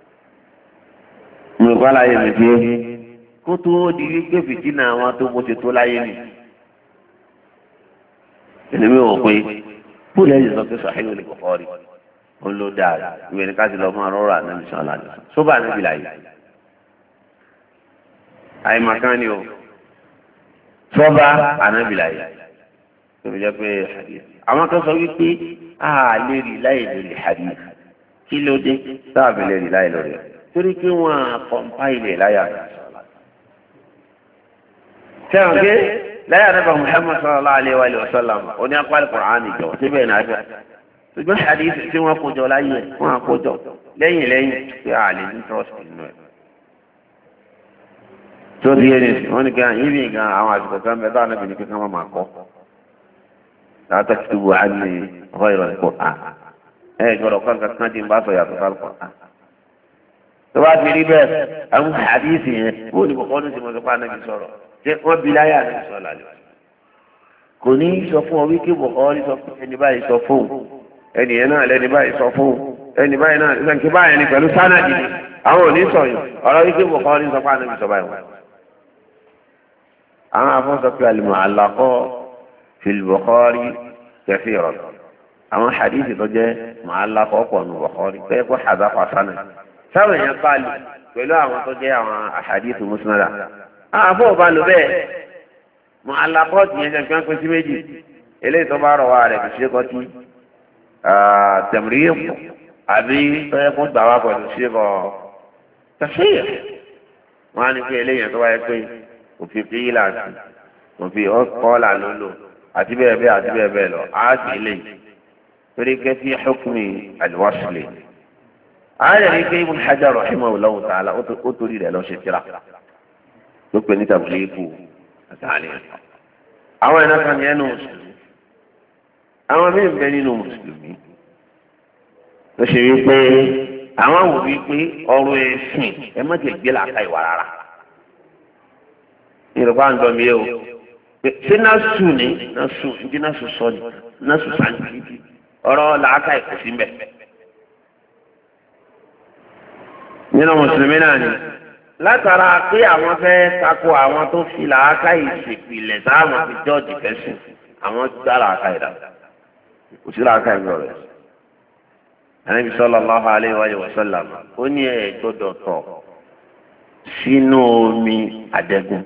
S1: mo gbọ́ láyé mi pé kó tó di wípé fìtínà àwọn tó bó ti tó láyé mi. ènìyàn ò pé bóyá ẹ̀yìn sọ pé Sahih al-Bukhari ó ló dáa ìwé ní ká ti lọ máa rọrọ ànábì sọlá ní sọba ànábì láyé. àìmọ̀kan ni o sọba ànábì láyé tó fi jẹ́ pé àwọn kan sọ wípé a lè rí láyé lórí hadith kí ló dé sáàbì lè rí láyé lórí rẹ̀ torí pé wọ́n á kọ̀ǹpáìlì láyà rẹ̀. sẹ́wọ̀n pé láyà rẹ̀ bá Muhammad sallallahu alayhi wa sallam oní apá Al-Qur'an jọ síbẹ̀ náà fẹ́ ṣùgbọ́n hadith tí wọ́n kó jọ láyé wọ́n á kó jọ lẹ́yìn lẹ́yìn pé a lè ní trust nínú ẹ̀. tó di ẹni wọ́n ní kí wọ́n yí gan àwọn àsìkò kan bẹ́ẹ̀ táwọn ẹbí ní kíkan máa kọ́ لا تكتبوا عني غير القرآن ايه جرى كان كان دي باسو يا القرآن tó bá ti rí bẹ́ẹ̀ àwọn hadithi yẹn wọ́n ní kọ́kọ́ ní sèmọ́tò pa anabi sọ̀rọ̀ ṣé wọ́n bi láyé anabi sọ̀rọ̀ lálẹ́ kò ní sọ fún ọ wípé Bukhari sọ fún ẹni báyìí sọ fún ẹni yẹn náà lẹni báyìí sọ fún ẹni báyìí náà ẹni báyìí ni pẹ̀lú sánàdì ni àwọn ò ní sọ yìí ọ̀rọ̀ wípé Bukhari sọ fún anabi sọ báyìí wọn. àwọn afọ́sọ pé al-mu'allaqat في البخاري كثيرا أما حديث تجاه معلق أقوى من البخاري فيكون حذف سنة سوى يقال ولو أما تجاه أحاديث مسندة أفو بالو به معلقات يجب كان كنت ميجي إليه تبارو على بشيقتي تمريض أبي فيكون دواء بشيقة تصحيح وأنا في إليه تبارو وفي قيلات وفي قول عنه àti bẹ́ẹ̀ bẹ́ẹ̀ àti bẹ́ẹ̀ bẹ́ẹ̀ lọ á sì lè torí kẹ́sí hukmi al-wasli. ààrẹ rí pé Ibn Hajar rahimahullahu ta'ala ó torí rẹ̀ lọ ṣe tíra ló pe ní tàbílẹ́kù àtàlẹ́. àwọn ẹ̀nà kan yẹn nù mùsùlùmí àwọn míì bẹ nínú mùsùlùmí ló ṣe wípé àwọn wò wípé ọ̀rọ̀ ẹ̀sìn ẹ má ti gbé làákà ìwà rárá. ìrọ̀pá ń dọ̀ mí o. ṣé nasu ni nasu ndí nasu sọ ni nasu santi ọ̀rọ̀ làákà ẹkọ sí mbẹ nínú mùsùlùmí náà ni látara pé àwọn fẹ́ tako àwọn tó fi làákà ìṣèpìlẹ̀ táwọn fi jọọjì fẹsùn àwọn dá làákà ìdá kò sí làákà ìgbọ rẹ Ànábì sallallahu alayhi wa sallam ó ní ẹ gbọ́dọ̀ tọ̀ sínú omi àdẹ́gùn.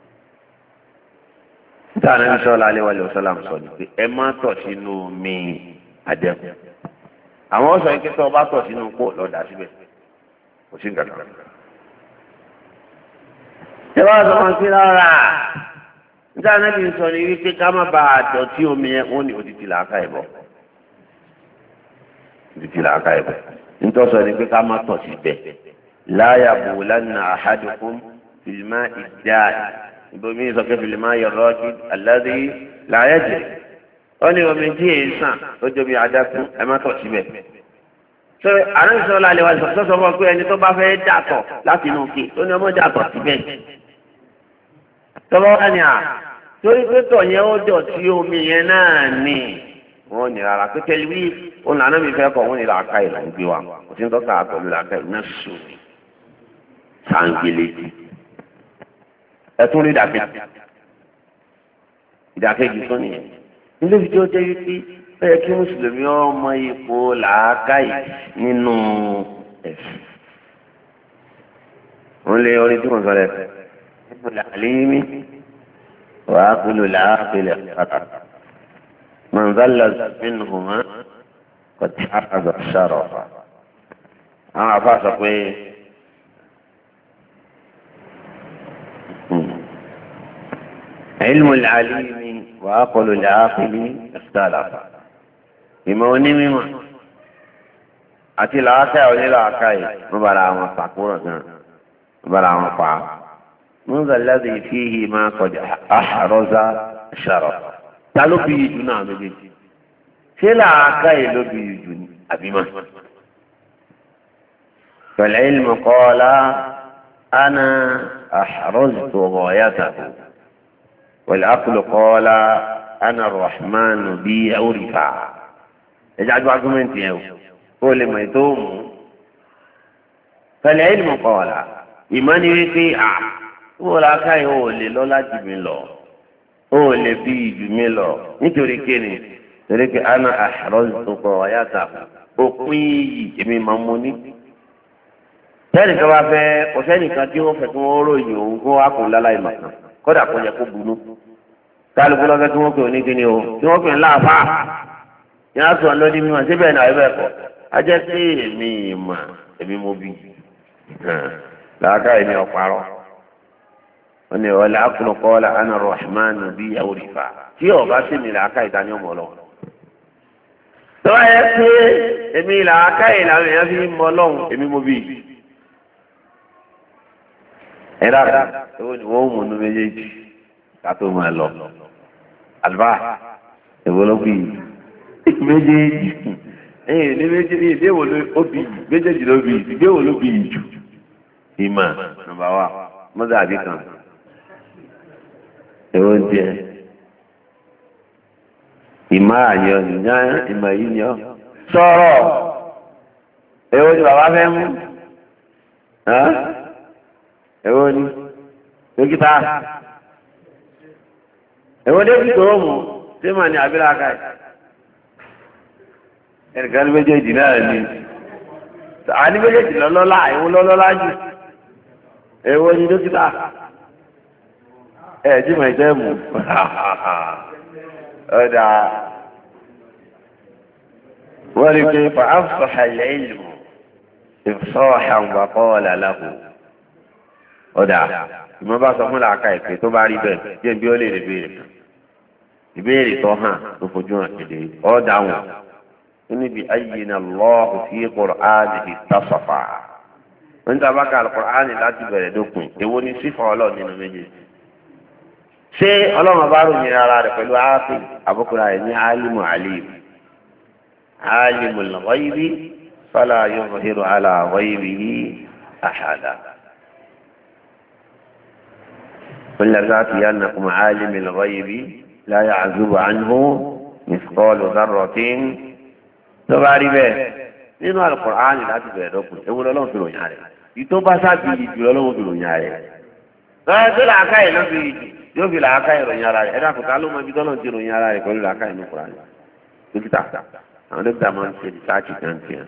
S1: Tí Ànábì sallallahu alaihi wa sallam sọ ní pé ẹ má tọ̀ sínú omi àdẹ́kùn. Àwọn sọ pé tí wọ́n bá tọ̀ sínú kó lọ́dà síbẹ̀ kò sí nǹkan kan. Ṣé wàá sọ wọn sí rárá? Tí Ànábì sọ ní wípé ká má ba àdọ̀tí omi yẹn wọ́n ní òtítì làákà ẹ̀bọ̀. Òtítì làákà ẹ̀bọ̀. Nítorí sọ ní pé ká má tọ̀ síbẹ̀. La yabulanna ahadukum fil ma'i ad-da'i. Ibomi sọ pé fìlì máa yọ rọ́ọ̀kì aládé làáyẹ̀jẹ̀ ó ní omi tí èyí sàn ó jẹ́ omi adákún ẹ má tọ̀ síbẹ̀ sọ àrùn sọlá lè wá sọ sọ fún ọ pé ẹni tó bá fẹ́ dàtọ̀ láti inú òkè tó ní ọmọ dàtọ̀ síbẹ̀ tọ́wọ́ wá ní à torí pé tọ̀ yẹn ó dọ̀ tí omi yẹn náà ní wọ́n ní rárá pé tẹ́lifí òun làánà mi fẹ́ kọ̀ wọ́n ní làákà ìlà ń gbé wa kò sí ń tọ́ka àpẹ̀lú làákà ìná sùn sàǹgẹ̀lẹ̀tì ẹ̀tún rí ìdàkejì ìdàkejì tó nìyẹn nílé ìjọ jẹ́ wípé ẹ kí mùsùlùmí ọmọ ipò làákàyè nínú ẹ̀sìn. wọ́n lé orí tí wọ́n sọ lẹ́sẹ̀ nínú làálímí wàá kúlò làákìlẹ̀ pátá. mọ̀nzálà nínú hùmá kọ̀tí àgbà sọ̀rọ̀. àwọn àfa sọ pé علم العليم وعقل العاقل اختلف ìmọ̀ onímọ̀ àti làákàyè onílàákàyè wọ́n bára wọn pàkúrọ̀ gan wọ́n bára wọn pa منذ الذي فيه ما قد أحرز شرف ta ló bí ìjù náà méjèèjì ṣé làákàyè ló bí ìjù ní àbímọ. فالعلم قال أنا أحرزت غايته والعقل قال أنا الرحمن بي عرفا اجعلوا argument ياو قول ما يتوم فالعلم قال إيماني ويكي آه ولا كاي هو اللي لولا جميل له هو اللي بي جميل له nítorí kíni torí pé أنا أحرزت غايته òpin èmi máa mú ní. sẹ́nìkan bá fẹ́ kò sẹ́nìkan tí wọ́n fẹ́ kí wọ́n ròyìn òun kó wá kún láláì màkàn kódà kó yẹ kó bunú. kálukú lọ́fẹ́ kí wọ́n pè ní kíni o kí wọ́n pè ní láàfà ní a sọ lórí mímọ̀ síbẹ̀ náà ẹ̀bẹ̀ kọ́ a jẹ́ pé èmi ìmọ̀ èmi mo bí làákà èmi ọ̀parọ́ wọ́n ní ọ̀lẹ́ akùnrin kọ́lá ana rahman bí yàwó rìfà tí ọba sì ní làákà ìtàn ọmọ lọ. tọ́wọ́ yẹ pé èmi làákà ìlànà èèyàn fi mọ lọ́hùn èmi mo bí. ẹ dára wọ́n mú un méjèèjì ká tó máa lọ. àlùbá èwo ló bí méjèèjì ẹ̀yìn ní méjèèjì ìdéwò ló bí méjèèjì ló bí ìdéwò ló bí ìjù ìmọ̀ nàmbà wà mọ́tò àbí kan èwo ń jẹ ìmọ̀ àyàn nìyẹn ìmọ̀ yìí ni ọ́ sọ̀rọ̀ èwo ni bàbá fẹ́ mú èwo ni dókítà èwo ni èkìtì ó mú tí mà ní abilà ká yìí ẹnìkan ní méjèèjì náà ni àní méjèèjì lọ́lọ́lá èwo lọ́lọ́lá jù èwo ni dókítà ẹ̀ jí mà jẹ́ mú ọ̀dà wọ́n rí pé fa afsaha al-ilm ifsahan wa qala lahu ọ̀dà ìmọ̀ bá sọ fún làákà ìpè tó bá rí bẹ́ẹ̀ jẹ́ bí ó lè lè béèrè kan ìbéèrè tó hàn ló fojú hàn kéde ọ̀dà wọn níbi ayyina Allahu fi Qur'anihi ittasafa wọ́n ta bá ka al-Qur'ani láti bẹ̀rẹ̀ dópin èwo ni sífà ọlọ́ọ̀ nínú méjèèjì ṣé ọlọ́run bá ròyìn ara rẹ̀ pẹ̀lú ááfì àbúkúrà rẹ̀ ní alimu alim alimu al-ghaybi fala yuzhiru ala ghaybihi ahada قل لذاتينكم عالم الغيب لا يعزب عنه مثقال ذرة tó bá rí bẹ́ẹ̀ nínú Al-Qur'ani láti bẹ̀rẹ̀ dọ́kùn ewu lọ́lọ́run fi ròyìn rẹ̀ ìtọ́ bá sábì ìjù lọ́lọ́run fi ròyìn rẹ̀ lọ́wọ́ tó làákà yìí ló fi yóò fi làákà yìí ròyìn ara rẹ̀ ẹ̀dá kòtà ló mọ ibi tọ́lọ́run ti ròyìn ara rẹ̀ pẹ̀lú làákà yìí ní Qur'ani dókítà àwọn dókítà máa ń ṣe rìsáàcì kan tiẹ̀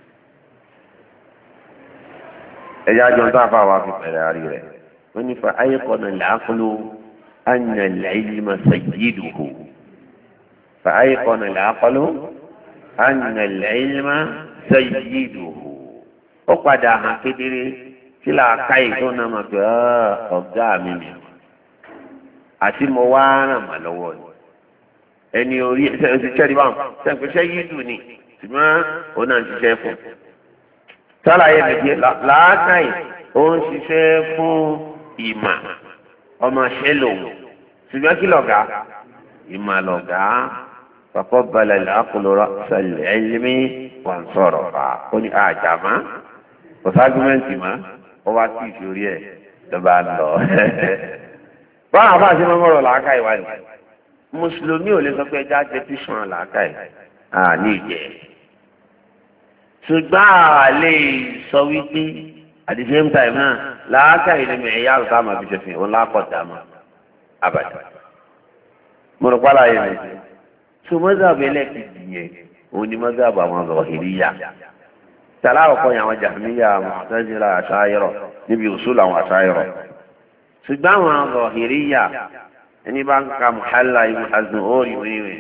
S1: ẹ̀yà àjọ tó àfa wa fi pẹ̀lẹ́ àrí rẹ̀ wọ́n ní fa ayqana al-aqlu anna al-ilma sayyiduhu fa ayqana al-aqlu anna al-ilma sayyiduhu ó padà hàn kedere tí làákà yìí tó náà máa fi ọ̀gá mi mi àti mo wá ràn mà lọ́wọ́ ni ẹni orí ẹsẹ̀ ẹsẹ̀ kẹ́rì báwọn sẹ́ńpẹ́sẹ́ yìí dùn ní ṣùgbọ́n òun náà ń ṣiṣẹ́ fún sálàyé méjì làákà yìí ó ń ṣiṣẹ́ fún ìmà ọmọ ṣẹ́ lòun ṣùgbọ́n kí lọ̀gá ìmà lọ̀gá فقبل العقل رأس العلم وانصرف قل أعجما وفاقمنت ما وواتي شوريه تبان له báwọn bá ṣe máa ń rọrọ̀ làákà ìwà ni mùsùlùmí ò lè sọ pé ẹja jẹ tíṣàn làákà ì à ní ìjẹ ṣùgbọ́n a lè sọ wípé at the same time náà làákà ì ní mi ẹ̀yà àrùn táwọn àfi ṣẹ̀fìn òun lákọ̀dá mọ́ abàdà mo rò pálá yẹn ni tó mọ́sàbí ẹlẹ́kìtì yẹn òun ni mọ́sàbí àwọn Zahiriyya tàlá ọ̀pọ̀ yẹn àwọn Jahmiyya Mu'tazila Ash'ariyya níbi usul àwọn Ash'ariyya ṣùgbọ́n àwọn Zahiriyya ẹni bá ń ka Muhalla Ibn Hazm orí wíwí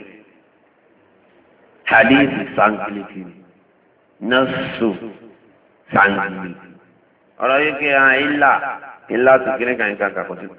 S1: hadith sangiliti nasu sangiliti ọ̀rọ̀ yìí kí ẹ̀ ilá ilá tó kéré kan ká kàkọ́ sí.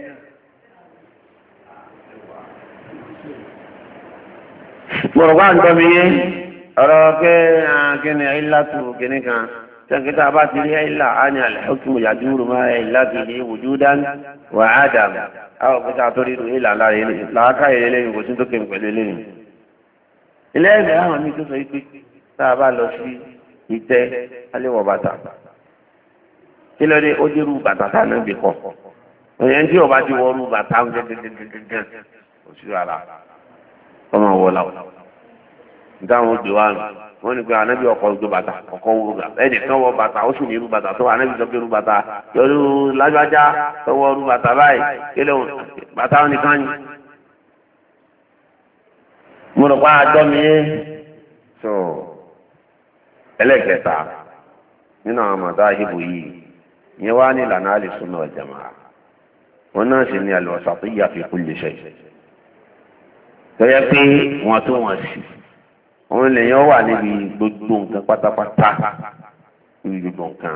S1: mo rò wá ń gbọ́ mi yé ọ̀rọ̀ pé kíni ilá tó kéré kan sẹ́kítà bá ti rí ilá á ní al-hukmu yaduru ma'a illatihi wujudan wa 'adam àwọn òkúta tó rí ilá lára ilé làákà ilé lẹ́yìn kò sí tó kéwìn pẹ̀lú ilé nìyí. ilé ẹ̀rẹ̀ àwọn mi tó sọ pé tá a bá lọ sí ìtẹ́ aléwọ̀ bàtà kí ló dé ó dérú bàtà tá a náà gbé kọ́ ẹ̀yẹn tí ọba ti wọ́ọ́rú bàtà gẹ́gẹ́gẹ́gẹ́gẹ́ òṣìṣẹ́ ara ọmọ wọlá nítawọn òjò wa nù wọn ni pé anabi ọkọ gbé bàtà ọkọ wúru bàtà ẹnì kan wọ bàtà ó sì ní irú bàtà tó anabi sọ pé irú bàtà yọrù lágbájá tó wọ irú bàtà báyìí kílẹ̀ bàtà wọn nìkan yìí. mo rò pé àjọ mi yé so ẹlẹ́kẹta nínú àwọn màdáhìbù yìí ìyẹn wá ní ìlànà al-sunnah wal jamā'ah wọn náà sì ní al-wasatiyya fi kulli shay tọ́yẹ pé wọ́n tó wọ́n sí òun lèyàn wà níbi gbogbo nǹkan pátápátá níbi gbogbo nǹkan.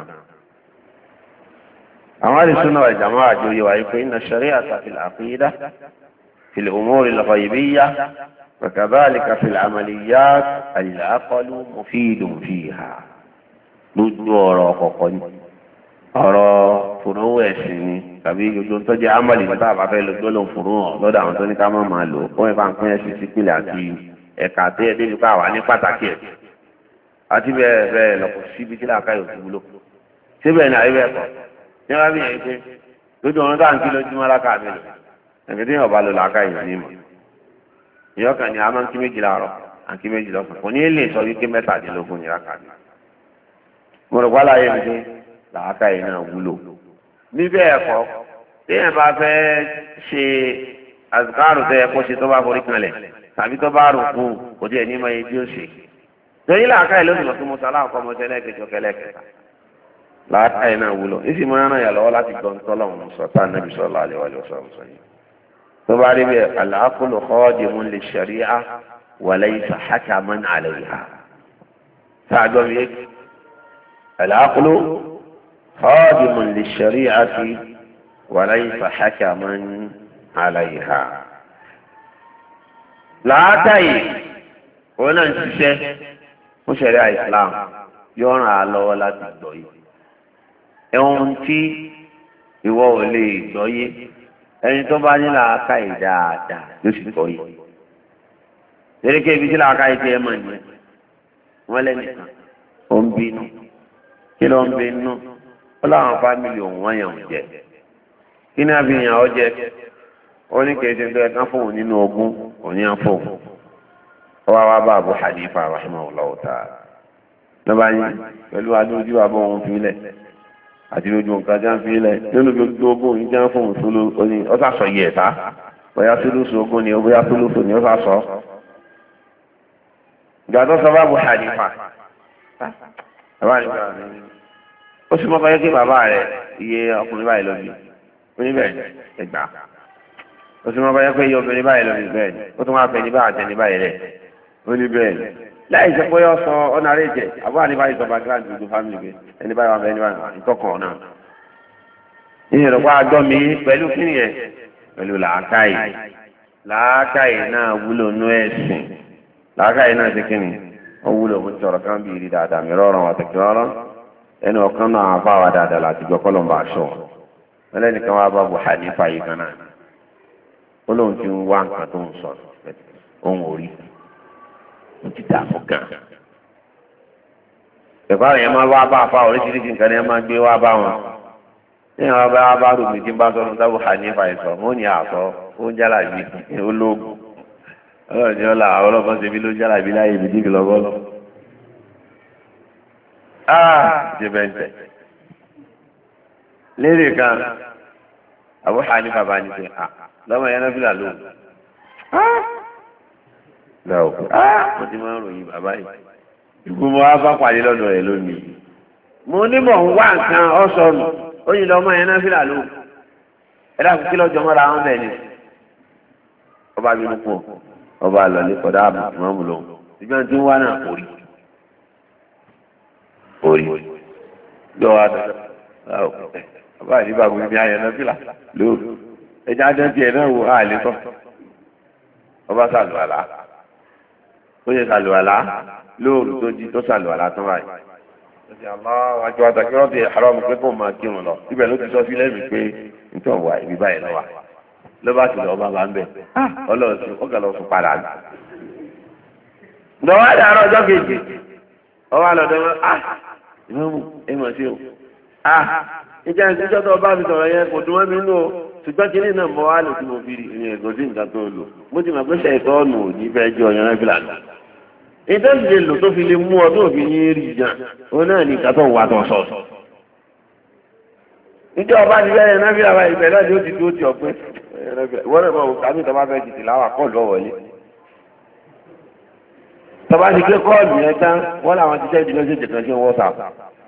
S1: àwọn al-sunnah wal jamā'ah àjòyè wáyé pé inna ash-shari'ata fil 'aqīdah fil umūri al-ghaybiyyah wa kadhālika fil 'amaliyyāt al-'aqlu mufīdun fīhā. gbogbo ọ̀rọ̀ ọ̀kọ̀ọ̀kan ni ọ̀rọ̀ fúnowó ẹ̀sìn ni tàbí gbogbo tó jẹ́ amọ̀lì nígbà bá fẹ́ lọ́jọ́ lòun fún un lọ́dọ̀ àwọn tó ní ká má máa lò ó ìbá ń pín ẹ̀sìn sípìlẹ̀ àti ẹ̀ka àti ẹ̀dẹ́nu ká wà ní pàtàkì ẹ̀ àti bẹ́ẹ̀ bẹ́ẹ̀ lọ́kọ̀ síbi tí làákà yóò wúlò síbẹ̀ ní àyè bẹ́ẹ̀ kọ́ ní wọ́n bí yẹn pé lójú ọ̀run tá à ń kí lójúmọ́ láká mi lò ẹ̀kẹ́ tí yóò bá lò làákà yìí ní ìmọ̀ ìyọ́kàn ni a máa ń kí méjì láàárọ̀ à ń kí méjì lọ́sàn kò ní lè sọ wípé mẹ́tàdínlógún ní láká mi mo rò wálá yẹn pé làákà yìí náà wúlò níbẹ̀ ẹ̀kọ́ téèyàn bá fẹ́ ṣe àzùkárù tẹ ẹ̀kọ́ ṣe tó bá forí kanlẹ̀ tàbí tó bá rò kú kò tí ẹ̀ ní mọ̀ye tí ó ṣe. torí làákàyè ló sì mọ̀ pé mo sọ aláàkọ́ ọmọ tẹ́lẹ̀ kẹjọ kẹlẹ́ kẹta làákàyè náà wúlò ní sì mọ́ ẹran yà lọ́wọ́ láti gbọ́n tọ́lọ̀ ń sọ tá nàbì sallallahu alaihi wa sallam sọ yìí. tó bá rí bẹ́ẹ̀ al-aqlu khadimun lish-shari'a wa laysa hakaman 'alayha. sáàjọ́ mi yé al-aqlu khadimun lish-shari'ati وليس حكما عليها làákàyè òun náà ń ṣiṣẹ́ fún ṣẹ̀ríà Islam yóò ràn á lọ́wọ́ láti gbọ́ yìí ẹ̀hún tí ìwọ ò lè gbọ́ yé ẹni tó bá ní làákàyè dáadáa ló sì gbọ́ yìí erékè ibi tí làákàyè tí ẹ mọ̀ ní wọ́n lẹ́nìkan ó ń bínú kí ló ń bínú ó láwọn fámìlì òun wọ́n yàn ń jẹ kí ní àfihàn ọjẹ́ ó ní kèéṣe tó ẹ̀kan fóun nínú ogún òní àfóun ó wá wá bá Abu Hanifa rahimahullahu ta'ala lọ́ba yín pẹ̀lú adójú àbọ̀ òun fílẹ̀ àti lójú nǹkan já ń fílẹ̀ nínú gbogbo ogún yìí já ń fóun sólú oní ọ́sàsọ yẹ̀ tá bóyá sólúsù ogún ni bóyá sólúsù ni ọ́sàsọ. ìgbà tó sọ bá Abu Hanifa ó sì mọ́ kọ́ kí bàbá rẹ̀ iye ọkùnrin báyìí lọ́bi oníbẹ̀ ẹgbà ó sì mọ́ bá yẹ pé iye obìnrin báyìí lórí bẹ́ẹ̀ ni ó tún máa fẹ́ ní bá àtẹ ní báyìí rẹ̀ oníbẹ̀ láì ṣe pé ó sọ ọ̀nà rẹ̀ jẹ àbúrò àníbáyìí sọ background gbogbo family gbé ẹni báyìí wà bẹ́ẹ̀ ní báyìí ìtọ́kàn náà ìyẹn lọ́pọ̀ àjọ mi pẹ̀lú kí nìyẹn pẹ̀lú làákàyè làákàyè náà wúlò nú ẹ̀sìn làákàyè náà ṣe kí ni ó wúlò fún sọ̀rọ̀ kan bí rí dáadáa mi rọrùn àtẹ̀kẹ́rọ́rọ́ ẹnu ọ̀kan náà àfáwà dáadáa láti gbọ́ kọ́lọ́mbà aṣọ ẹlẹ́nìkan wá bá Abu Hanifa yìí kan náà ó lóun ti ń wá nǹkan tó ń sọ ohun orí ó ti dà fún gan. ẹ̀kọ́ àwọn yẹn máa wá bá àfa oríṣiríṣi nǹkan ni wọ́n máa gbé wá bá wọn. ní àwọn bá bá rò mí tí ń bá sọ́nù tábù Hanifa ìsọ̀ mọ́ ní àsọ ó ń jálà bí ológun. ọlọ́run ni ọlá àwọn ọlọ́gbọ́n ṣe bí ló jálà bí láyé ibi dígbì lọ́gọ́lọ́. áà ṣe bẹ́ẹ̀ tẹ̀. léèrè kan Abu Hanifa bá ní pé lọ́mọ yẹn náà fi là lóhùn. lọ́wọ́ mo ti máa ń ròyìn bàbá yìí. ìgbìmọ̀ wa bá pàdé lọ́dọ̀ rẹ̀ lónìí. mo ní mò ń wá nǹkan ọ̀sọ̀nù ó yin lọ́mọ yẹn náà fi là lóhùn. ẹ dákun kí lọ́jọ́ mọ́ra wọn bẹ̀ ni. ọba bínú pọ̀ ọba àlọ́lé kọ̀dá àmọ́ lòun. ìjọ tí ń wá náà kò rí. kò rí. lọ́wọ́ àdàlọ́ ọba ìdíbà gbogbo ní ayẹyẹ náà fi là lóhùn. ẹja dán tiẹ̀ náà wò á lè tọ́. ọba sàlùwàlá ó yẹ sàlùwàlá lóòrù tó jí tó sàlùwàlá tán báyìí. ọ̀sẹ̀ àmọ́ àjọ àtàkì wọ́n ti haram pé kó máa kírun lọ ibẹ̀ ló ti sọ sílẹ̀ mi pé nítorí wà ibi báyìí lọ́wọ́ ló bá ti lọ ọba bá ń bẹ̀ ọlọ́ọ̀sùn ó kà lọ sùn padà ní. lọ́wọ́ àdàrọ̀ ọjọ́ kejì ọwọ́ àlọ́dọ́ wọn ah ìmọ̀mù ẹ̀mọ̀ sí o ah ìjà ìṣẹ́jọ́ tó bá mi sọ̀rọ̀ yẹn kò dùn mọ́ mi nínú o ṣùgbọ́n kí ní náà mọ́ wá lò tí mo fi rí ìrìn ẹ̀gọ́ sí nǹkan tó lò mo ti mọ̀ pé ṣẹ̀tọ́ ọ̀nà ò ní fẹ́ jẹ́ ọ̀yàn náà fi lànà. ìtọ́ sì lè lò tó fi lè mú ọdún òfin ní rí ìjà òun náà ní ìka tó ń wà tó sọ. níjọ́ ọba ti bẹ́ẹ̀ náà fi àwa ìfẹ́ náà ni ó ti tó ti ọ̀pẹ́ wọ́n rẹ̀ mọ̀ kàmí tó bá fẹ́ jìtì láwà kọ́ọ̀lù ọ̀wọ́lé. tọ́ba ti gbé kọ́ọ̀lù yẹn tán wọ́n làwọn ti sẹ́ẹ̀dì mẹ́sẹ̀jì kan sí WhatsApp.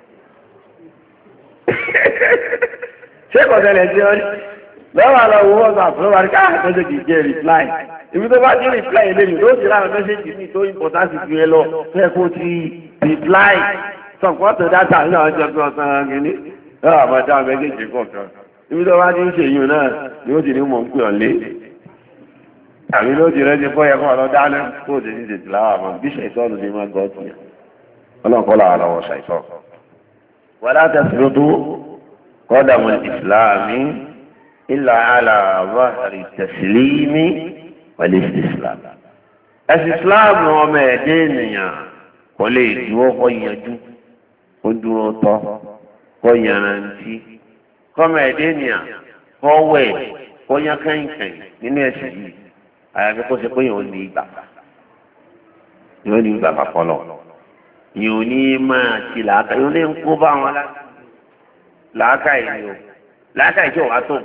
S1: ṣé kọ̀ọ̀tẹ̀lẹ̀ ti ọ́ lọ́wọ́ àlọ́ owó WhatsApp ló wà ní ká mẹ́sẹ̀jì jẹ́ reply ibi tó bá jẹ́ reply eléyìí ló ti láwọn mẹ́sẹ̀jì ní tó important ju ẹ lọ fẹ́ kó ti reply sọ̀pọ̀tò data ní àwọn jẹ́ pé ọ̀sán kìíní lọ́wọ́ àbọ̀ dáhùn mẹ́sẹ̀jì kọ̀ọ̀kan ibi tó bá ti ń ṣe yìí náà ni ó ti ní mọ̀ ń pè ọ̀ lé àmì ló ti rẹ́ ti fọ́ yẹ kó ọ̀lọ́ dáná kó o ti ní tètè láwà mọ́ bí ṣàìsọ́ọ̀nù ti máa gọ́ ọ̀tún yẹn ọlọ́nkọ́ làwọn lọ́wọ́ ṣàìsọ́ wàlá tẹ̀síwọ́tò kọ́dàmù ìsìláàmì إلا على ظهر التسليم والاستسلام. الإسلام هو ما دينيا ولي دو قيدو ودو طه قيانتي كما دينيا هو قيا كاين كاين من يسي أيا كو سي قيا وني با يوني با فلو يوني ما تي لا يوني كو با ولا لا كاي يو لا كاي جو اتو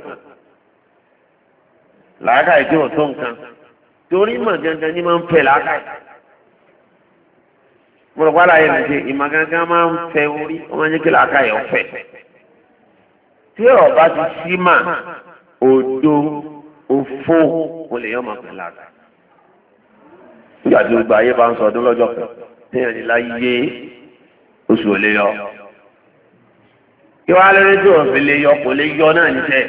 S1: làákàyè tí ò tó nǹkan torí ìmọ̀ gangan ní máa ń fẹ́ làákàyè mo rò wálá yẹn ṣe ìmọ̀ gangan máa ń fẹ́ orí ó máa ń jẹ́ kí làákàyè ọ̀fẹ́ tí ọba ti sí mà òdo òfo kò lè yọ ọmọ pẹ̀lú làákàyè nígbà tí gbogbo ayé bá ń sọ ọdún lọ́jọ́ kan téèyàn ní láyé oṣù ò lè yọ kí wàá lórí tí òfin lè yọ kò lè yọ náà níṣẹ́.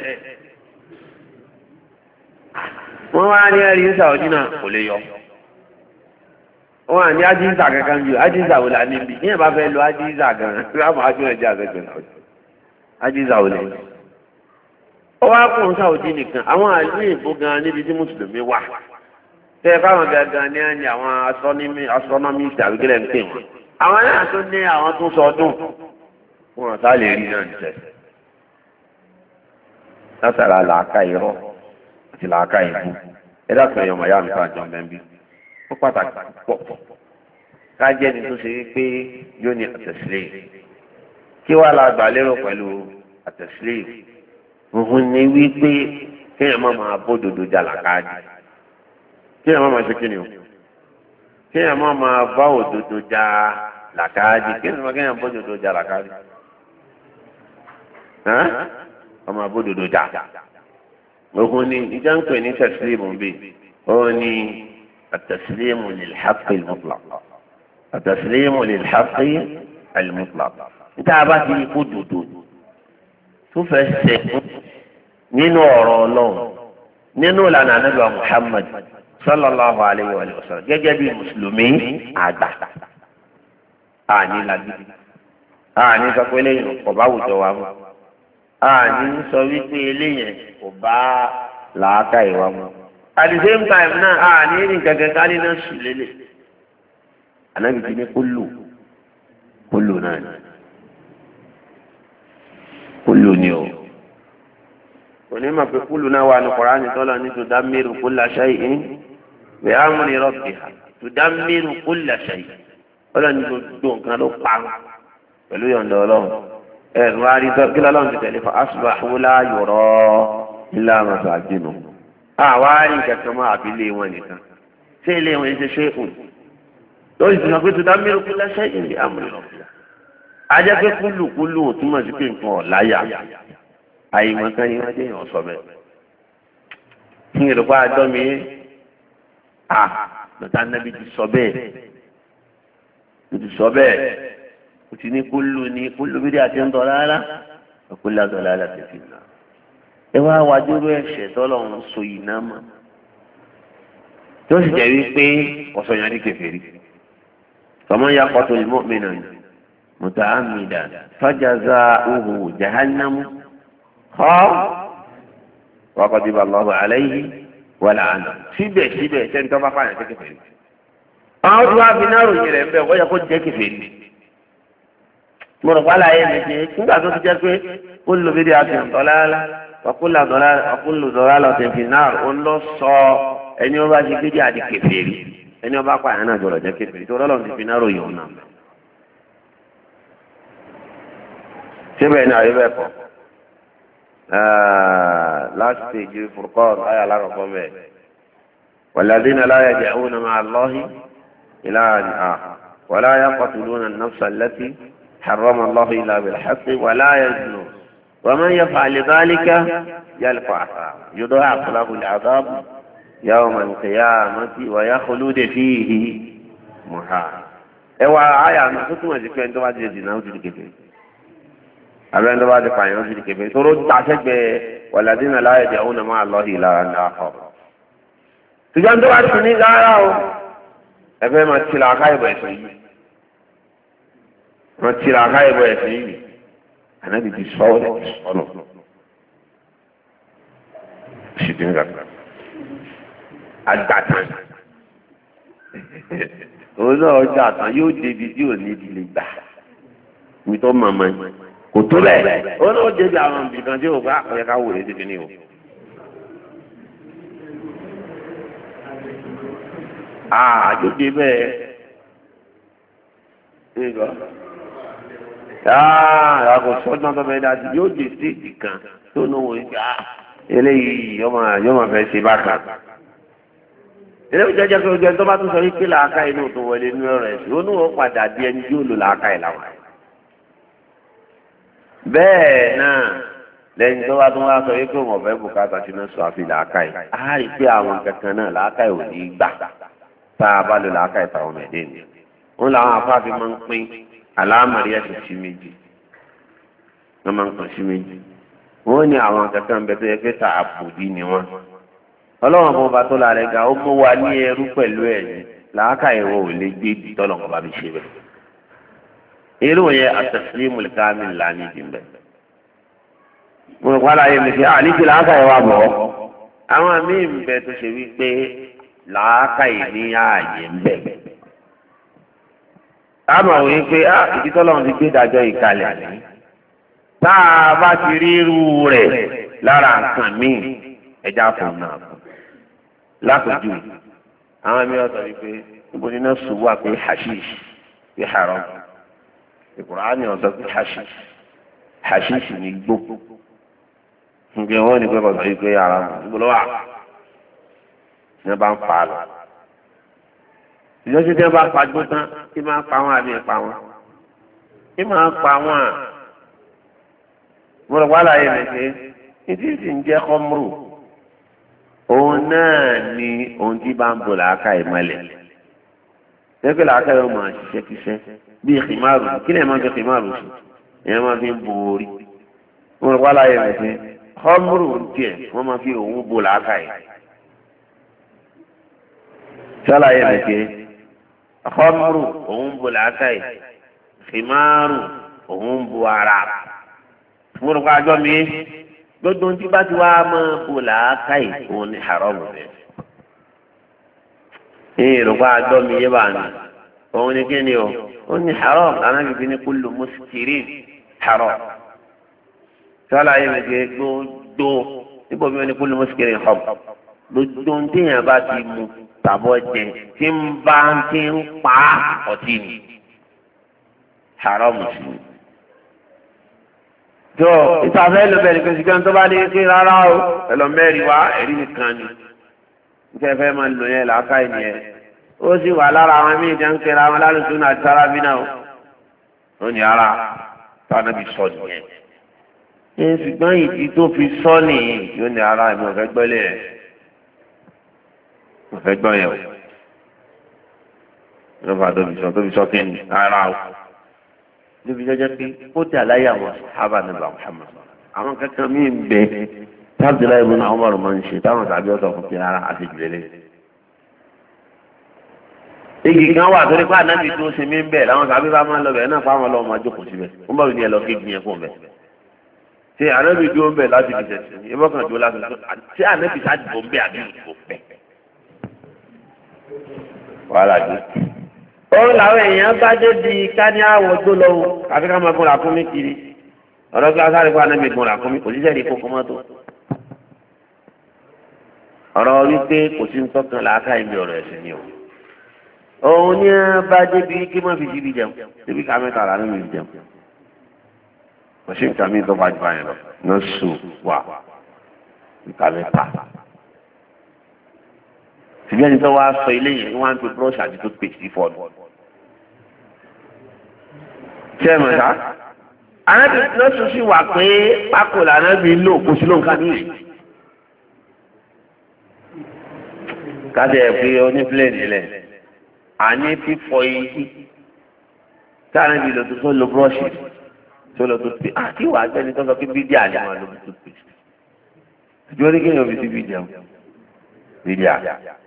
S1: wọ́n wá ní ẹ̀rí Saudi náà kò lè yọ wọ́n wá ní ajíza kankan jù ajíza wò lá níbi ní ẹ̀bá fẹ́ lo ajíza gan láàmú ajíza ẹ̀jẹ̀ àgbẹ̀gbẹ̀ náà ajíza wò lẹ́yìn. ó wá kún Saudi nìkan àwọn àlú èbó gan níbi tí mùsùlùmí wà tẹ ẹ fáwọn gangan ní ẹni àwọn astronomist àbíkẹ́lẹ́ ń pè wọ́n àwọn náà tó ní àwọn tó sọ ọdún wọn sá lè rí náà nìṣẹ́ látara làákà irọ́ àti làákà ìbú ẹ̀dá kan ẹ̀yọ̀ màyà mi ká jọ mẹ́bí ó pàtàkì pọ̀ ká jẹ́ ni tó ṣe wípé yóò ní àtẹ̀sílẹ̀ kí wàá la gbà lérò pẹ̀lú àtẹ̀sílẹ̀ òun ni wípé kéèyàn má máa bódòdó jà làkàdì kéèyàn má máa ṣe kí ni o kéèyàn má máa bá òdodo jà làkàdì kéèyàn má kéèyàn bódòdó jà làkàdì ọmọ abódòdó jà òun ni ìjà ń pè ní tẹ̀sílẹ̀mù bí òun ni àtẹ̀sílẹ̀mù lil-haqqi al-mutlaq àtẹ̀sílẹ̀mù lil-haqqi al-mutlaq níta bá ti kó dòdò tó fẹ́ ṣe nínú ọ̀rọ̀ ọlọ́run nínú ìlànà Ànábì wa Muhammad sallallahu alayhi wa sallam gẹ́gẹ́ bí mùsùlùmí àgbà àní làgídí àní sọ pé eléyìí kò bá àwùjọ wa mu àní sọ wípé eléyìí kò bá làákà ìwà mu at the same time náà àní ní gẹ́gẹ́ kárí náà sùn lélẹ̀ ànábì ti ní kúlù kúlù náà ni kúlù ni o onímọ̀ pé kúlù náà wà ní Kùránì tọ́lọ̀ ní tudammiru kulla shay'in bi amri rabbiha tudammiru kulla shay'in ọlọ́ni gbogbo nǹkan ló pa pẹ̀lú yọ̀ǹda ọlọ́run ẹ̀rù arí kí lọ́lọ́run ti tẹ̀lé fa asbahu la yura illa masakinuhum àwọn arí kẹsàn-án máa àbílẹ̀ wọn nìkan ṣé ilé wọn ṣe ṣe kù lórí ìsìnkú pé tudammiru kulla shay'in bi amri rabbiha ajẹ́ pé kúlùkúlù ò túmọ̀ sí pé nǹkan ọ̀láyà àyìnbọn kan ni wọ́n dé èèyàn sọ bẹ́ẹ̀ ní ìrọ̀pá àjọ mi à lọ́tà nàbí ti sọ bẹ́ẹ̀ ó ti sọ bẹ́ẹ̀ ó ti ní kúlù ní kúlù bí àti ń tọ́ rárá ọ̀kúlù àtọ̀lá láti fi nà ẹ wá wájúrú ẹ̀ṣẹ̀ tọ́lọ́run so yìí náà mọ̀ tó sì jẹ́ wípé ọ̀sọ̀ yẹn ní kèfèrí tọmọ ya kọ́tò lè mọ́ mi náà muta'ammidan fajaza'uhu jahannamu kọ́ waqadiba Allahu alayhi wa la'anahu síbẹ̀síbẹ̀ sẹ́ni tó bá fàyàn tó kèfèrí àwọn tó wá fi náà ròyìn rẹ̀ ń bẹ̀ wọ́n yẹ kó jẹ́ kèfèrí mo rò wá láyé mi jẹ́ nígbà tó ti jẹ́ pé kullu bid'atin dalalah wa kullu dalalatin fin nar òun lọ sọ ẹni ó bá ṣe kéde àdì kèfèrí ẹni ó bá pààyàn náà jọ̀rọ̀ jẹ́ kèfèrí tó lọ́lọ́run ti fi náà ròyìn òun náà síbẹ̀ ní àyè bẹ́ẹ̀ kọ́ last stage Furqan ayé alákọ̀ọ́kọ́ bẹ́ẹ̀ walladhina la yad'una ma'a Allahi ilahan akhar wa la yaqtuluna an-nafsa allati harrama Allahu illa bil-haqqi wa la yaznun wa man yaf'al dhalika yalqa athama yudha'af lahu al-'adhab yawma al-qiyamati wa yakhlud fihi muhana. ẹ wá ayé àná tó túmọ̀ sí pé ẹni tó bá ti di náà ó ti di kékeré abẹ́rẹ́ tó bá ti pààyàn ó ti di kékeré tó ló ta sẹ́gbẹ̀ẹ́ walladhina la yad'una ma'a Allahi ilahan akhar. ṣùgbọ́n tó bá ti ní rárá o ẹgbẹ́ máa tìlà akáyọ̀bọ̀ ẹ̀sìn yìí máa tìlà akáyọ̀bọ̀ ẹ̀sìn yìí ànábì ti sọ ọ́ ọ̀nà ṣìdí nígbà àgbàtàn òun náà ọjà àtàn yóò débi tí ò ní ìdílé gbà mi tó mọ̀mọ́ kò tó bẹ́ẹ̀ òun náà débi àwọn ibìkan tí ò bá ọ̀yẹ́ ká wò lé débi ní o. àjòjì bẹ́ẹ̀ nígbà àgọ́ sọ́dún tó bẹ́ẹ̀ dájú yóò dé stéèjì kan tó náwó ìgbà eléyìí yóò máa fẹ́ ṣe bákan. eléyìí jẹ́jẹ́ pé ojú ẹni tó bá tún sọ wípé làákà inú tó wọlé inú ọ̀rọ̀ ẹ̀sìn ó ní wọ́n padà di ẹni tí ó lò làákà ẹ̀ làwọn. bẹ́ẹ̀ náà lẹ́yìn tó bá tún wá sọ wípé wọn fẹ́ bùkátà sínú sọ àfi làákà ẹ̀ á rí pé àwọn kankan náà làákà ẹ̀ ò ní gbà tá a bá lò làákà ẹ̀ tàwọn mẹ̀dẹ́ ni. wọn làwọn afáàfin máa ń pín àlámọ̀rí ẹ̀sìn sí méjì wọ́n máa ń pín sí méjì wọ́n ní àwọn kankan bẹ tó yẹ pé ta àbòdì ni wọ́n ọlọ́wọ́n bó ba tó la rẹ̀ ga ó mú wa ní ẹrú pẹ̀lú ẹ̀yìn làákà ìwọ ò lè gbé ibi tọ́lọ̀ kọ́ bá mi ṣe bẹ́ẹ̀ irú yẹn at-taslimu al-kamil là ní ìdí mbẹ́ mo rò wálá yẹn mi fi à níbi làákà ìwà bọ̀ àwọn míì ń bẹ tó ṣe wípé làákà yìí ní ààyè ń bẹ táwọn àwọn yìí pé ìdí tọ́lọ̀ ti gbé dájọ́ ìkalẹ̀ ní tá a bá ti rí irú rẹ̀ lára nǹkan míì ẹja fún un náà lápẹjù àwọn ẹmí ọ̀tọ̀ wípé níbo ni náà sùn wà pé hashish pé haram ìkùránì ọ̀tọ̀ pé hashish hashish ní gbó nǹkan wọn ni pé ọ̀tọ̀ wípé haram níbo ló wà ní wọn bá ń pa á lọ ìjọsìn tí wọn bá pa gbó tán kí máa pa wọn àbí pa wọn kí máa pa wọn mo rò wá láyé mi pé ìdí ìdí ń jẹ́ kọ́mrù òun náà ni ohun tí bá ń bò làákà ìmọ̀lẹ̀ lẹ́gbẹ̀ẹ́ làákà yóò máa ṣiṣẹ́ kíṣẹ́ bíi kìmáàrù kí ni ẹ̀ máa fi kìmáàrù sí ẹ̀ máa fi ń bo orí mo rò wá láyé mi pé kọ́mrù tiẹ̀ wọ́n máa fi òun bò làákà yìí sálàyé mi pé kọ́mrù òun bò làákà yìí kìmáàrù òun bò ara mo rò wá jọ mi gbogbo tí bá ti wá máa bò làákà yìí òun ni haramu rẹ. ee rògbà àjọ mi yé bá ní òun ni kí ni o ó ní haram lànà bíbí ní kullu muskirin haram sọlá yìí mi ti gbódò níbo mi ò ní kullu muskirin haram gbogbo téèyàn bá ti mu tàbọ̀ jẹ tí ń bá ti ń pa ọtí ni haram sí i. tó ìtàfẹ́ ló bẹ̀rẹ̀ pé ṣùgbọ́n tó bá dé pé rárá o ẹlọ́mẹ́rin wá ẹ̀rí nìkan ni nítorí fẹ́ máa ń lò yẹn làákà ìyẹn ó sì wà lára àwọn míì jẹ́ ń pera àwọn alálùsùn náà àti sárábí náà ó ní ara táwọn náà fi sọ nìyẹn. ẹ ṣùgbọ́n ìdí tó fi sọ nìyí yóò ní ara ìmọ̀ ọ̀fẹ́ gbọ́lẹ̀ ẹ̀ ọ̀fẹ́ gbọ́ yẹn o lọ́fà tó fi sọ tó fi sọ kí ni ara o níbi jẹjẹ pé ó dà láyé àwọn sábà nígbà Muhammad àwọn kankan míì ń bẹ tábìlì ìbùn àwọn ọmọ rẹ máa ń ṣe táwọn tàbí ọ̀tọ̀ fún kí ara àti ìdílé. igi kan wà torí pé ànábì tó ṣe mí ń bẹ làwọn tàbí bá máa ń lọ bẹ náà fáwọn ọlọ́wọ́ máa jókòó síbẹ̀ wọ́n bá wí ní ẹ lọ kí gbìyànjú fún bẹ. ṣé ànábì dúró ń bẹ láti fi ṣẹ̀ṣẹ̀ ní ẹbọ kan dúró láti fi ṣe ànábì sáàdìbò ń bẹ àbí ìdìbò bẹ. wàhálà dé. òun làwọn èèyàn bá dé di ká ní àwọ̀ tó lọ́wọ́ àfi ká máa gún ràkúnmí kiri ọ̀rọ̀ kí asáré fún ànábì gún ràkúnmí kò síṣẹ́ ní kókó mọ́tò. ọ̀rọ̀ wípé kò sí ń tọ́kàn làákà ìmì ọ̀rọ̀ ẹ̀sìn ni o. òun ní bá débi kí wọ́n fi síbi jẹun débi ká mẹ́ta rà nínú ìjẹun. kò sí nǹkan mi tó bá jù báyìí lọ náà sùn wà nǹkan mẹ́ta. ṣùgbọ́n ẹni tó wá sọ ilé yẹn wọ́n á ń pe búrọ́ọ̀ṣì àti tó pè sí fọ́ọ̀dù. ṣé ẹ mọ̀ sá? ànábì lọ́sùn sì wà pé pákó lànábì lò kó sí ló ń ká níyì. káṣí ẹ̀ pé onífílẹ̀nì lẹ̀ àní fífọ eyín tí ànábì lò tó lo búrọ́ọ̀ṣì tó lọ tó pè àti ìwà àgbẹ̀ni tó sọ pé bídíà ni wọ́n lò tó pè. ìjọ ní kéèyàn fi sí bídíà bídíà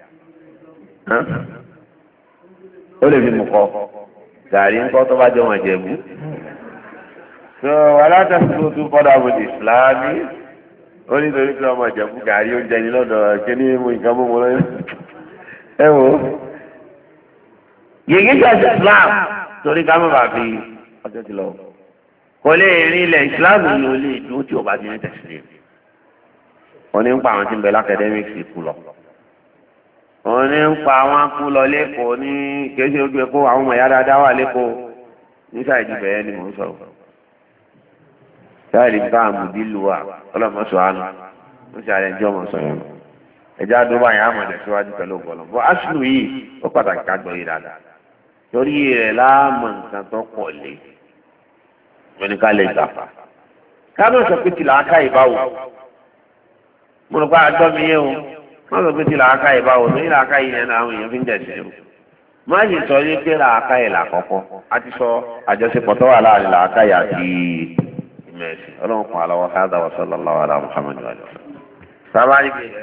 S1: ó lè fi mú kọ gàrí ńkọ́ tó bá jẹ́ wọn jẹ̀bú. tó alátàkùn tó kọ́dà bòdì ìsìláàmì ó nítorí pé ọmọ ìjẹ̀bú gàrí ó jẹni lọ́dọ̀ kíní mú nǹkan mú mú lọ́yìn. ẹ wo yìí kíkọ́ sí Islam torí ká má bàa fi ọjọ́ ti lọ. kò lè rí ilẹ̀ Islam ni ó lè dúró tí ò bá ti ní tẹ̀sílẹ̀. wọ́n ní ń pa àwọn tí ń bẹ lákẹ́dẹ́míkì kú lọ. wọ́n ní ń pa àwọn kú lọ lẹ́kọ̀ọ́ ní kéṣe ojú ẹ̀kọ́ àwọn ọmọ ìyá dáadáa wà lẹ́kọ̀ọ́ ní sáìdì bẹ̀rẹ̀ ni mò ń sọ̀rọ̀. sáìdì bá àmùdí lu wa ọlọ́mọṣọ àánú ó sì àrẹ ẹjọ́ ọmọ sọ̀rọ̀ nù. ẹja tó bá yẹn àmọ̀dẹ̀ síwájú pẹ̀lú ọ̀pọ̀lọ̀ bọ́ aṣùlù yìí ó pàtàkì ká gbọ́ yìí dáadáa. torí rẹ̀ láàmọ̀ nǹkan tó pọ̀ lé wọn ni ká lè gbà fà. káàdùn sọ pé tìlà aká ìbáwò mo rò pé àjọ mi yé o wọ́n sọ pé tìlà aká ìbáwò lórí làákà yìí yẹn àwọn èèyàn fi ń jẹ̀sẹ̀ o. má yìí sọ yé pé làákà yìí làkọ́kọ́ a ti sọ àjọṣepọ̀ tó wà láàrin làákà yìí àti ìmẹ̀sì ọlọ́run kan àlọ́wọ́ hádà wa sallallahu ala muhammadu wa sallam. sábà yìí pé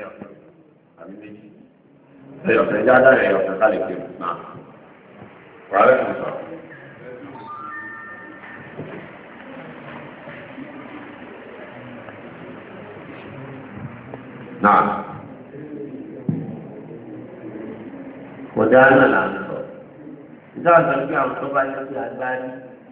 S1: ẹ̀yọ̀sẹ̀ jáde ẹ̀yọ̀sẹ̀ kálí pé náà wàhálà kan sọ. náà kọjá náà là ń sọ ìjọba sọ pé àwọn tó bá yẹ kí agbárí